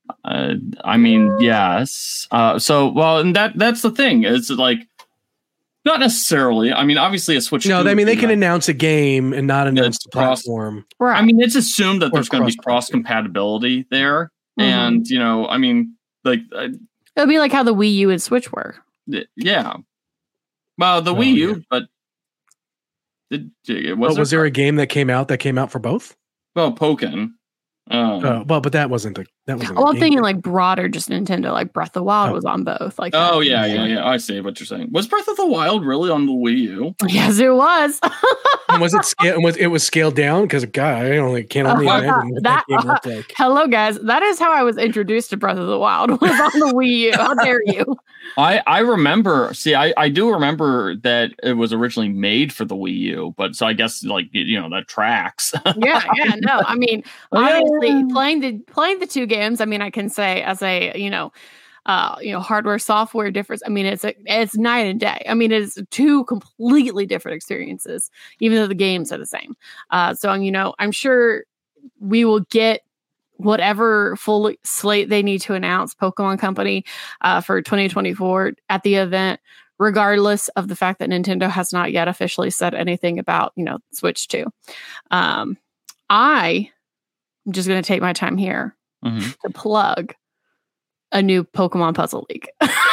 Uh, I mean, yes. Uh, so, well, and that that's the thing. It's like Not necessarily. I mean, obviously a Switch. No, two I mean they would can be announce a game and not announce the cross- platform. Right. I mean, it's assumed that Or there's going to be cross-platform. cross compatibility there, Mhm. and you know, I mean, like, uh, It'll be like how the Wii U and Switch were. y- yeah. Well, the Oh, Wii U, yeah. but did, it Was, was, was there a game that came out that came out for both? well Pokken? Um, Uh, well, but that wasn't a that wasn't. Well, a I'm game. thinking like broader, just Nintendo. Like Breath of the Wild Oh. was on both. Like oh that. yeah, yeah, yeah. I see what you're saying. Was Breath of the Wild really on the Wii U? Yes, it was. And was it scale? Was it was scaled down? Because God, I only can't only Uh, imagine what that, that- game looked like. Hello, guys. That is how I was introduced to Breath of the Wild. Was on the Wii U. How dare you? I, I remember, see, I, I do remember that it was originally made for the Wii U, but so I guess like, you know, that tracks. Yeah, yeah. No, I mean, Oh, yeah. obviously playing the playing the two games. I mean, I can say as a you know, uh, you know, hardware software difference. I mean, it's a it's night and day. I mean, it's two completely different experiences, even though the games are the same. Uh, so you know, I'm sure we will get whatever full slate they need to announce Pokemon Company uh, for twenty twenty-four at the event, regardless of the fact that Nintendo has not yet officially said anything about, you know, Switch two. Um, I am just going to take my time here Mhm. to plug a new Pokemon Puzzle League.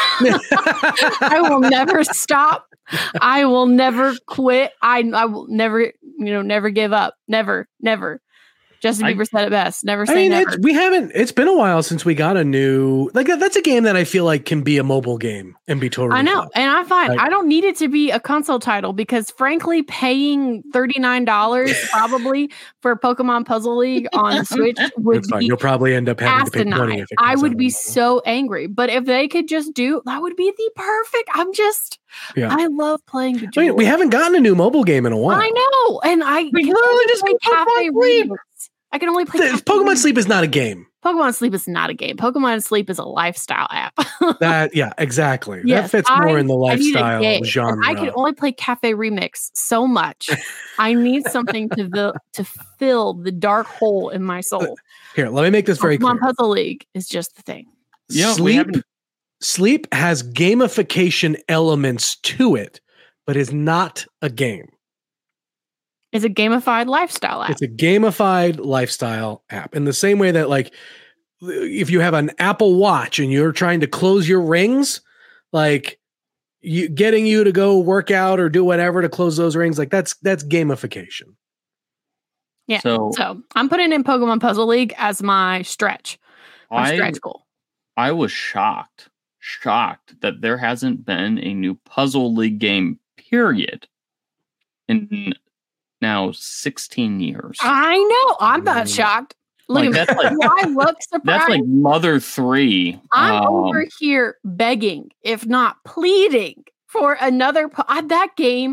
I will never stop. I will never quit. I I will never, you know, never give up. Never, never. Justin I- Bieber said it best. Never I say mean, never. it's, we haven't. It's been a while since we got a new like that, that's a game that I feel like can be a mobile game and be totally. I know, fun. and I find Like- I don't need it to be a console title because, frankly, paying thirty nine dollars probably for Pokemon Puzzle League on Switch would It's fine. be You'll probably end up having to pay twenty. asinine. If it I comes would out be on mobile. so angry. But if they could just do, that would be the perfect. I'm just, Yeah. I love playing the. I mean, we Jewel. haven't gotten a new mobile game in a while. I know, and I We can literally only just play go Pokemon Cafe Sleep. Remix. I can only play The- Cafe Pokemon Remix. Sleep is not a game. Pokemon Sleep is not a game. Pokemon Sleep is a lifestyle app. That yeah, exactly. Yes, that fits more I- in the I need a lifestyle game, and genre. I can only play Cafe Remix so much. I need something to vil- to fill the dark hole in my soul. Here, let me make this very Pokemon clear. Puzzle League is just the thing. Yeah, we Sleep, haven't- Sleep has gamification elements to it, but is not a game. It's a gamified lifestyle app. It's a gamified lifestyle app. In the same way that, like, if you have an Apple Watch and you're trying to close your rings, like you getting you to go work out or do whatever to close those rings, like that's that's gamification. Yeah. So, So I'm putting in Pokemon Puzzle League as my stretch. My I stretch goal. I was shocked, shocked that there hasn't been a new Puzzle League game, period, in now sixteen years. I know. I'm not Mm. shocked. Look Like, at that's me. like- Do I look surprised? That's like Mother three. I'm Um, over here begging, if not pleading, for another. Po- I, that game,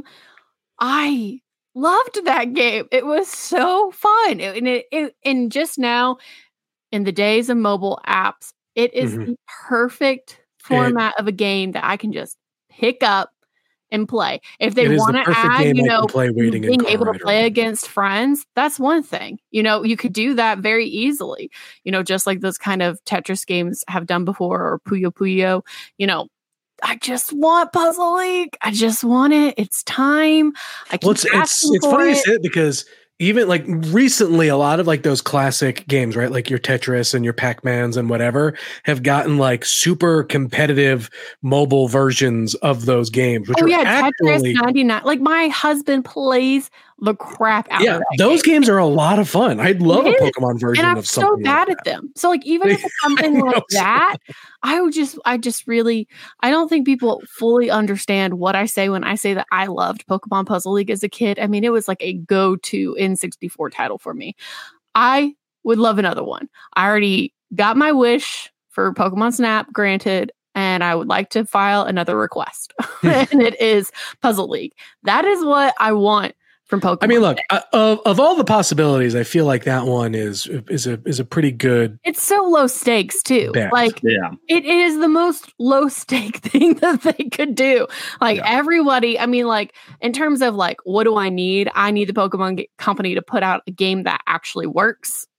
I loved that game. It was so fun. It- and it, it, and just now, in the days of mobile apps, it is Mhm. the perfect format of a game that I can just pick up and play. If they It is the want to perfect add, game you I know, can play waiting in being car able to ride or play whatever. against friends, that's one thing. You know, you could do that very easily. You know, just like those kind of Tetris games have done before, or Puyo Puyo. You know, I just want Puzzle League. I just want it. It's time. I keep Well, it's it's, asking it's for funny you it. say it because even like recently, a lot of like those classic games, right? Like your Tetris and your Pac-Mans and whatever have gotten like super competitive mobile versions of those games, which Oh are yeah, actually Tetris ninety-nine. Like my husband plays the crap out yeah, of that those game. games are a lot of fun. I'd love a It is. Pokemon version And I'm of so something. bad like at them. So like even if it's something I like know, so- that, I would just I just really I don't think people fully understand what I say when I say that I loved Pokemon Puzzle League as a kid. I mean, it was like a go-to N sixty-four title for me. I would love another one. I already got my wish for Pokemon Snap granted, and I would like to file another request. And it is Puzzle League. That is what I want from Pokemon. I mean, look, uh, of of all the possibilities, I feel like that one is is a is a pretty good it's so low stakes too. bet. Like yeah. it is the most low stake thing that they could do. Like Yeah. everybody, I mean, like in terms of like, what do I need? I need the Pokemon g- company to put out a game that actually works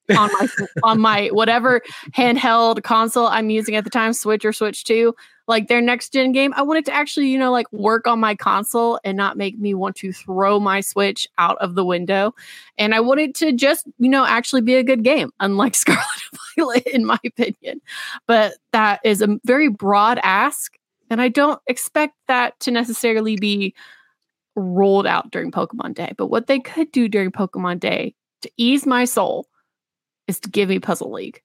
on my on my whatever handheld console I'm using at the time, Switch or Switch two, like their next gen game. I want it to actually, you know, like work on my console and not make me want to throw my Switch out of the window. And I want it to just, you know, actually be a good game, unlike Scarlet and Violet, in my opinion. But that is a very broad ask, and I don't expect that to necessarily be rolled out during Pokemon Day. But what they could do during Pokemon Day to ease my soul is to give me Puzzle League.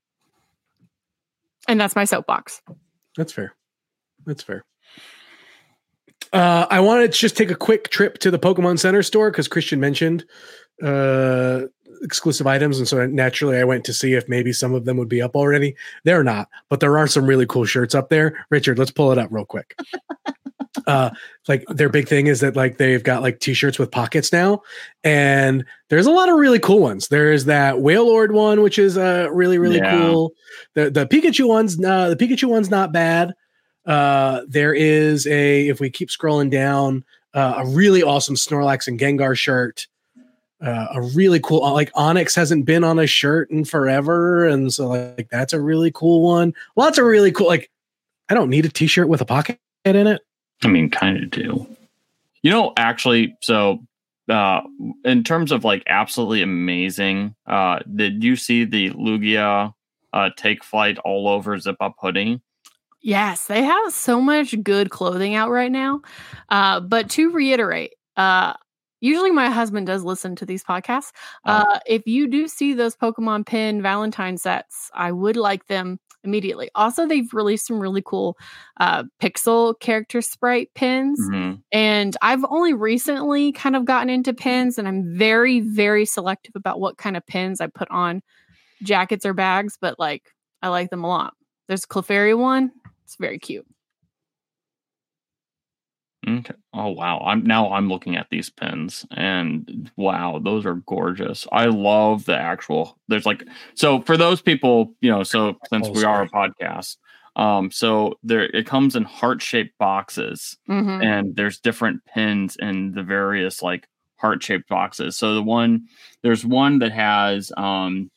And that's my soapbox. That's fair. That's fair. Uh, I wanted to just take a quick trip to the Pokemon Center store because Christian mentioned uh, exclusive items. And so naturally I went to see if maybe some of them would be up already. They're not, but there are some really cool shirts up there. Richard, let's pull it up real quick. uh like their big thing is that like they've got like t-shirts with pockets now, and there's a lot of really cool ones. There's that Wailord one, which is uh really really Yeah. cool. The the Pikachu one's uh the Pikachu one's not bad. Uh there is a, if we keep scrolling down, uh, a really awesome Snorlax and Gengar shirt. Uh, a really cool, like Onyx hasn't been on a shirt in forever, and so like that's a really cool one. Lots of really cool, like I don't need a t-shirt with a pocket in it. I mean, kind of do. You know, actually, so uh, in terms of like absolutely amazing, uh, did you see the Lugia uh, Take Flight all over Zip Up hoodie? Yes, they have so much good clothing out right now. Uh, but to reiterate, uh, usually my husband does listen to these podcasts. Uh, oh. If you do see those Pokemon Pin Valentine sets, I would like them immediately. Also, they've released some really cool uh, pixel character sprite pins. Mm-hmm. And I've only recently kind of gotten into pins, and I'm very, very selective about what kind of pins I put on jackets or bags, but like I like them a lot. There's a Clefairy one. It's very cute. Okay. Oh wow! I'm now I'm looking at these pins, and wow, those are gorgeous. I love the actual. There's like so for those people, you know. So since we are a podcast, um, so there it comes in heart shaped boxes, mm-hmm. and there's different pins in the various like heart shaped boxes. So the one there's one that has um,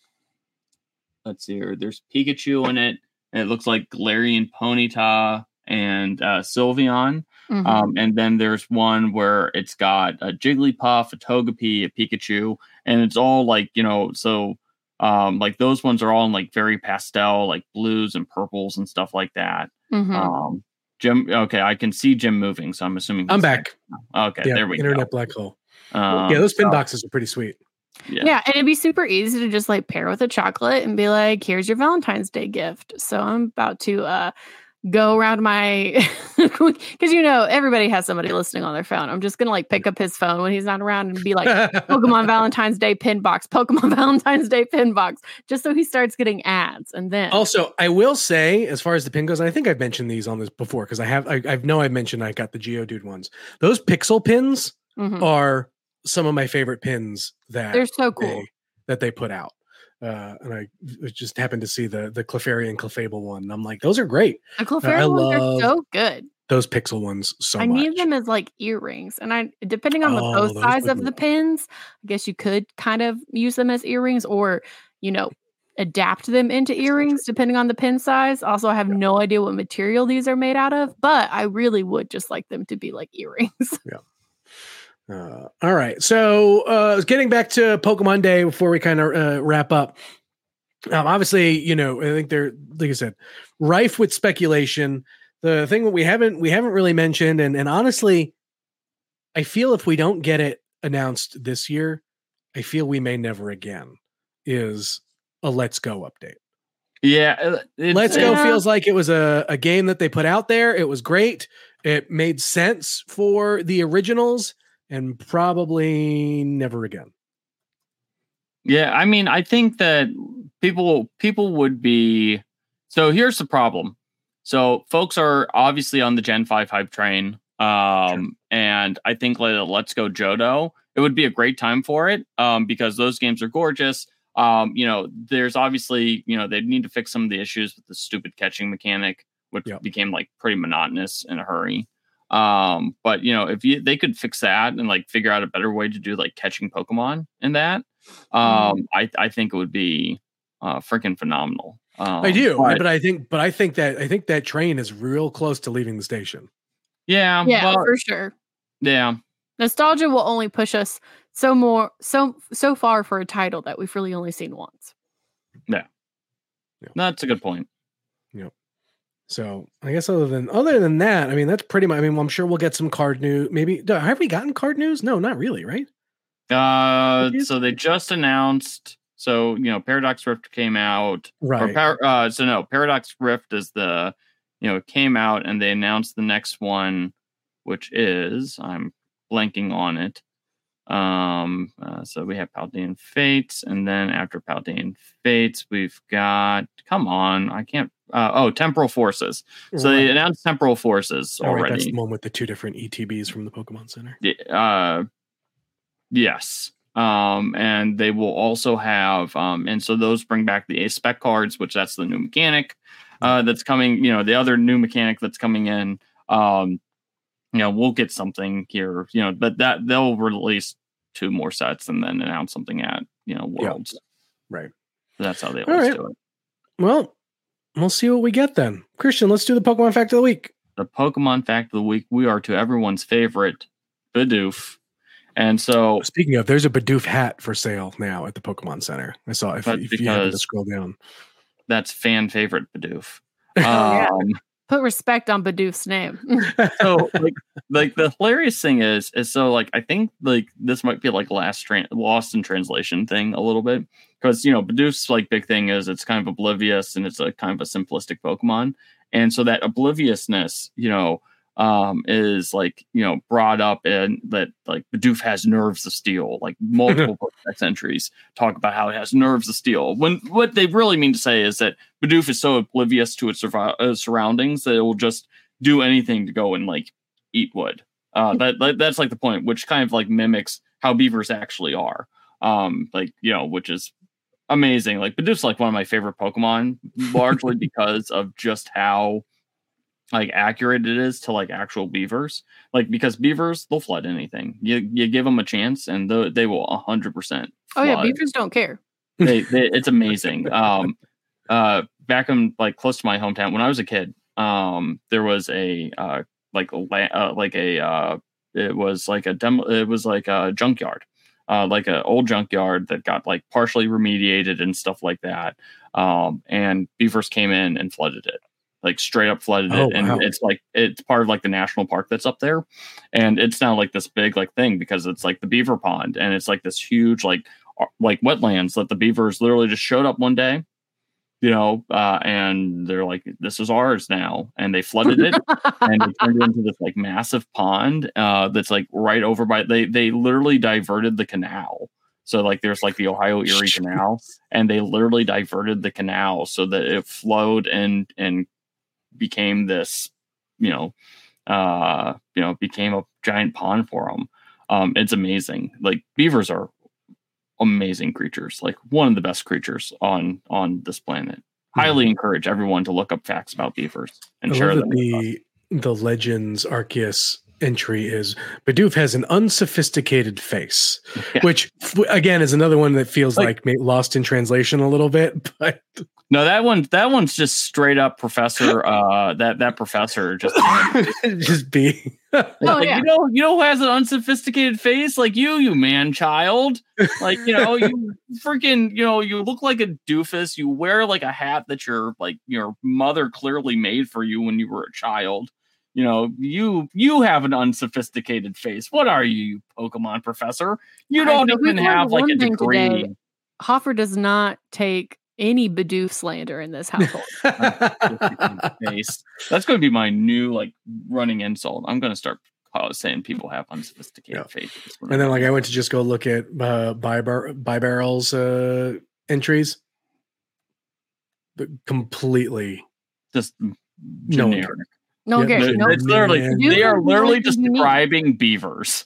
let's see here. There's Pikachu in it, and it looks like Galarian Ponyta and uh, Sylveon. Mm-hmm. Um, and then there's one where it's got a Jigglypuff, a Togepi, a Pikachu, and it's all like, you know, so um, like those ones are all in like very pastel, like blues and purples and stuff like that. Mm-hmm. Um, Jim, okay, I can see Jim moving, so I'm assuming I'm back. There. Okay, yeah, there we Internet go. Internet black hole. Um, yeah, those pin so, boxes are pretty sweet. Yeah. yeah, and it'd be super easy to just like pair with a chocolate and be like, here's your Valentine's Day gift. So I'm about to uh go around my because you know everybody has somebody listening on their phone. I'm just gonna like pick up his phone when he's not around and be like Pokemon Valentine's Day pin box, Pokemon Valentine's Day pin box, just so he starts getting ads. And then also I will say, as far as the pin goes, and I think I've mentioned these on this before because I have I, I know I mentioned I got the Geodude ones. Those pixel pins mm-hmm. are some of my favorite pins that they're so cool they, that they put out. Uh, and I just happened to see the the Clefairy and Clefable one. I'm like, those are great. The Clefairy uh, ones are so good. Those pixel ones so I much. need them as like earrings, and I depending on the oh, both size of the pins, I guess you could kind of use them as earrings, or you know, adapt them into earrings depending on the pin size. Also, I have yeah. no idea what material these are made out of, but I really would just like them to be like earrings. Yeah. Uh, all right. So uh, getting back to Pokemon Day before we kind of uh, wrap up. Um, obviously, you know, I think they're, like I said, rife with speculation. The thing that we haven't we haven't really mentioned, and, and honestly, I feel if we don't get it announced this year, I feel we may never again, is a Let's Go update. Yeah. Let's Go yeah. feels like it was a, a game that they put out there. It was great. It made sense for the originals. And probably never again. Yeah, I mean, I think that people people would be. So here's the problem. So folks are obviously on the Gen five hype train, um, sure. and I think like Let's Go Johto, it would be a great time for it um, because those games are gorgeous. Um, you know, there's obviously you know they need to fix some of the issues with the stupid catching mechanic, which yep. became like pretty monotonous in a hurry. Um, but you know, if you they could fix that and like figure out a better way to do like catching Pokemon in that, um, mm. I I think it would be uh, freaking phenomenal. Um, I do, but, but I think, but I think that I think that train is real close to leaving the station. Yeah, Yeah, well, for sure. Yeah, nostalgia will only push us so more so so far for a title that we've really only seen once. Yeah, yeah. That's a good point. Yep. So I guess other than other than that, I mean, that's pretty much. I mean, well, I'm sure we'll get some card news. Maybe have we gotten card news? No, not really, right? Uh, so they just announced. So you know, Paradox Rift came out. Right. Or Par- uh, so no, Paradox Rift is the you know it came out and they announced the next one, which is I'm blanking on it. Um, uh, so we have Paldean Fates, and then after Paldean Fates, we've got come on, I can't. Uh, oh, Temporal Forces. So right. They announced Temporal Forces oh, already. Right, that's the one with the two different E T Bs from the Pokemon Center. Uh, yes. Um, and they will also have, um, and so those bring back the Ace Spec cards, which that's the new mechanic uh, that's coming. You know, the other new mechanic that's coming in. Um, you know, we'll get something here. You know, but that they'll release two more sets and then announce something at you know Worlds. Yeah. Right. So that's how they always right. do it. Well. We'll see what we get then. Christian, let's do the Pokemon Fact of the Week. The Pokemon Fact of the Week. We are to everyone's favorite, Bidoof. And so... Speaking of, there's a Bidoof hat for sale now at the Pokemon Center. I saw if, if you happen to scroll down. That's fan favorite Bidoof. Um, yeah. Put respect on Bidoof's name. so, like, like, the hilarious thing is, is so, like, I think, like, this might be, like, last tra- lost in translation thing a little bit. Because, you know, Bidoof's, like, big thing is it's kind of oblivious and it's a kind of a simplistic Pokemon. And so that obliviousness, you know, um, is, like, you know, brought up in that, like, Bidoof has nerves of steel. Like, multiple Pokedex entries talk about how it has nerves of steel. When what they really mean to say is that Bidoof is so oblivious to its sur- uh, surroundings that it will just do anything to go and, like, eat wood. Uh, that, that That's, like, the point, which kind of, like, mimics how beavers actually are. Um, like, you know, which is amazing. Like, Bidoof's like one of my favorite Pokemon, largely because of just how like accurate it is to like actual beavers. Like, because beavers, they'll flood anything. You you give them a chance, and they, they will a hundred percent. Oh yeah, beavers don't care. They, they, it's amazing. um, uh, back in like close to my hometown when I was a kid, um, there was a uh like a uh, like a uh, it was like a demo. It was like a junkyard. Uh, like an old junkyard that got like partially remediated and stuff like that. Um, and beavers came in and flooded it, like straight up flooded oh, it. And wow. it's like, it's part of like the national park that's up there. And it's now like this big like thing because it's like the beaver pond. And it's like this huge, like, like wetlands that the beavers literally just showed up one day, you know, uh, and they're like, this is ours now. And they flooded it and they turned it into this like massive pond uh, that's like right over by, they, they literally diverted the canal. So like there's like the Ohio Erie Canal, and they literally diverted the canal so that it flowed and, and became this, you know, uh, you know, became a giant pond for them. Um, it's amazing. Like, beavers are amazing creatures, like one of the best creatures on on this planet. Mm-hmm. Highly encourage everyone to look up facts about beavers and I share love them. The the Legends Arceus entry is Bidoof has an unsophisticated face, yeah. which again is another one that feels like, like lost in translation a little bit. But no, that one that one's just straight up professor. Uh, that that professor just just be. oh, like, yeah. You know, you know who has an unsophisticated face? Like you, you man child. Like, you know, you freaking, you know, you look like a doofus. You wear like a hat that your like your mother clearly made for you when you were a child. You know, you you have an unsophisticated face. What are you, you Pokemon professor? You don't even have like a degree. Today, Hoffer does not take any Bidoof slander in this household. That's going to be my new like running insult. I'm going to start uh, saying people have unsophisticated yeah. faces. And then like I went to just go look at uh, Bibarel's uh, entries, but completely just generic. No, no, yeah, okay. no, it's literally they, they are literally just describing beavers.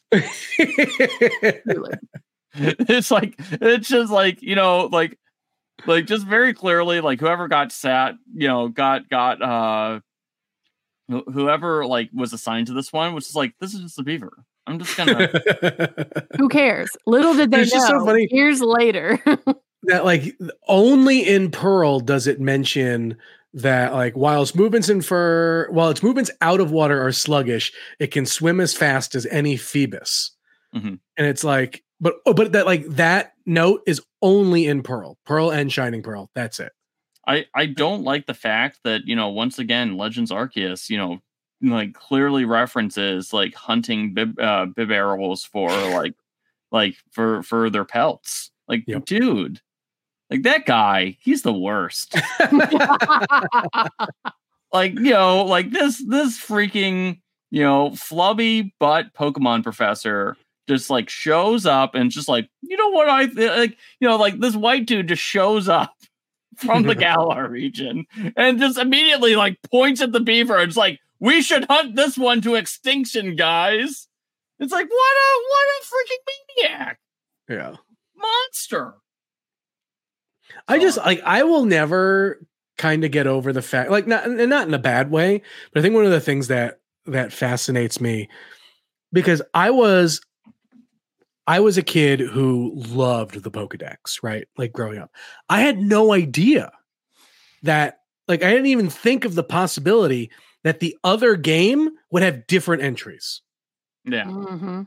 It's like it's just like, you know, like like just very clearly, like whoever got sat, you know, got got uh whoever like was assigned to this one, which is like, this is just a beaver. I'm just gonna who cares? Little did they it's know just so funny. Years later. that like only in Pearl does it mention that like while its movements in fur, while its movements out of water are sluggish, it can swim as fast as any Phoebus. Mm-hmm. And it's like, but but that like that note is only in Pearl, Pearl and Shining Pearl. That's it. I I don't like the fact that, you know, once again, Legends Arceus, you know, like clearly references like hunting bib uh, bibarels for like like for for their pelts. Like, yep. dude, like that guy, he's the worst. Like, you know, like this this freaking, you know, flubby butt Pokemon professor just like shows up and just like, you know what I th- like, you know, like this white dude just shows up from the Galar region and just immediately like points at the beaver and it's like, we should hunt this one to extinction, guys. It's like, what a what a freaking maniac. Yeah. Monster. I just like I will never kind of get over the fact, like not and not in a bad way, but I think one of the things that that fascinates me, because I was I was a kid who loved the Pokedex, right? Like growing up. I had no idea that, like, I didn't even think of the possibility that the other game would have different entries. Yeah. Mm-hmm.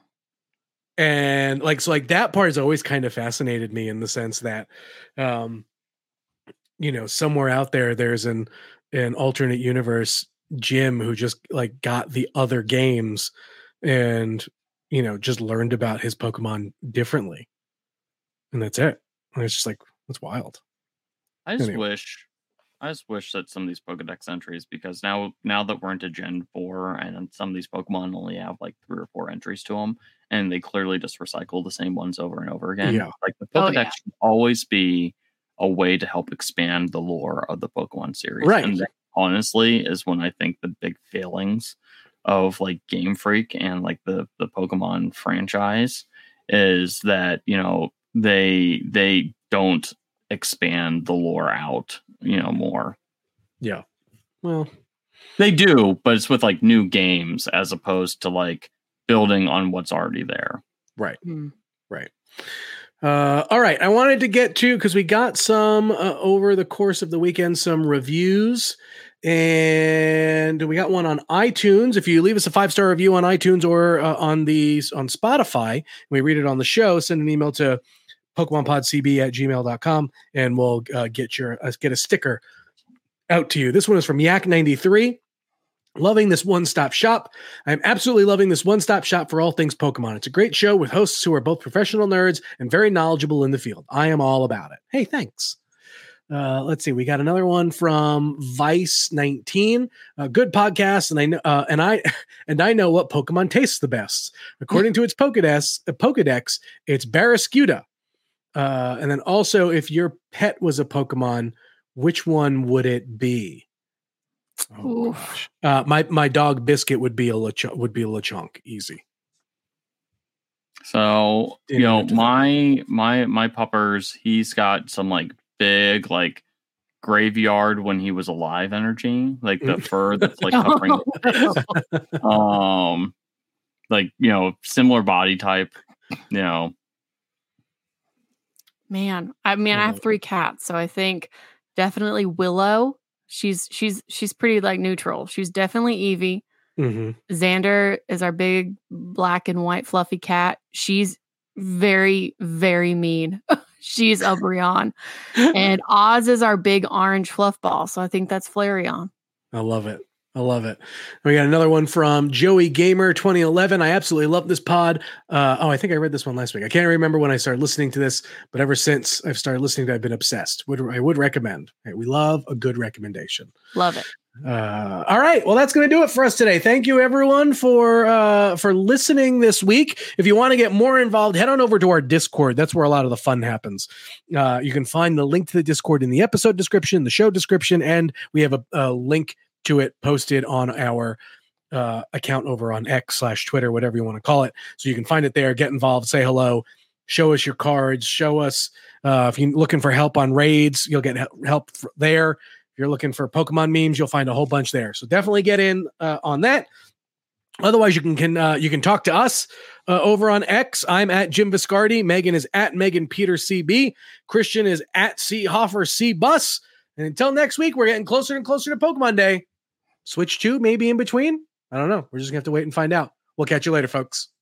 And like, so like that part has always kind of fascinated me in the sense that, um, you know, somewhere out there, there's an, an alternate universe Jim who just like got the other games and, you know, just learned about his Pokemon differently. And that's it. And it's just like, it's wild. I just Anyway. wish, I just wish that some of these Pokedex entries, because now, now that we're into Gen four and some of these Pokemon only have like three or four entries to them, and they clearly just recycle the same ones over and over again. Yeah. Like the Oh, Pokedex yeah. should always be a way to help expand the lore of the Pokemon series. Right. And that, honestly, is when I think the big failings of like Game Freak and like the the Pokemon franchise is that, you know, they they don't expand the lore out, you know, more. Yeah. Well, They do, but it's with like new games as opposed to like building on what's already there. right. Mm. Right. Uh, all right. I wanted to get to, because we got some uh, over the course of the weekend, some reviews. And we got one on iTunes. If you leave us a five-star review on iTunes or uh, on these on Spotify, we read it on the show, send an email to PokemonPodCB at gmail dot com and we'll uh, get your uh, get a sticker out to you. This one is from Yak ninety-three. Loving this one-stop shop. I'm absolutely loving this one-stop shop for all things Pokemon. It's a great show with hosts who are both professional nerds and very knowledgeable in the field. I am all about it. Hey, thanks. Uh, let's see. We got another one from Vice nineteen. A good podcast, and I know, uh, and I, and I know what Pokemon tastes the best. According to its Pokedex, uh, Pokedex, it's Barraskewda. Uh, and then also, if your pet was a Pokemon, which one would it be? Oh Oof. gosh. Uh, my my dog Biscuit would be a Lechonk, would be a Lechonk, easy. So, you Didn't know, have to my my my puppers, he's got some like big like graveyard when he was alive energy, like the fur that's like covering um like, you know, similar body type, you know. Man, I mean, I have three cats, so I think definitely Willow. She's she's she's pretty like neutral. She's definitely Eevee. Mm-hmm. Xander is our big black and white fluffy cat. She's very, very mean. She's Umbreon. And Oz is our big orange fluff ball. So I think that's Flareon. I love it. I love it. We got another one from Joey Gamer twenty eleven. I absolutely love this pod. Uh, oh, I think I read this one last week. I can't remember when I started listening to this, but ever since I've started listening to it, I've been obsessed. Would I would recommend. Hey, we love a good recommendation. Love it. Uh, all right. Well, that's going to do it for us today. Thank you, everyone, for uh, for listening this week. If you want to get more involved, head on over to our Discord. That's where a lot of the fun happens. Uh, you can find the link to the Discord in the episode description, the show description, and we have a, a link to it posted on our uh, account over on X slash Twitter, whatever you want to call it. So you can find it there, get involved, say hello, show us your cards, show us uh, if you're looking for help on raids, you'll get help there. If you're looking for Pokemon memes, you'll find a whole bunch there. So definitely get in uh, on that. Otherwise, you can, can uh, you can talk to us uh, over on X. I'm at Jim Viscardi. Megan is at Megan Peter C B. Christian is at C Hoffer C Bus. And until next week, we're getting closer and closer to Pokemon Day. Switch two, maybe in between. I don't know. We're just gonna have to wait and find out. We'll catch you later, folks.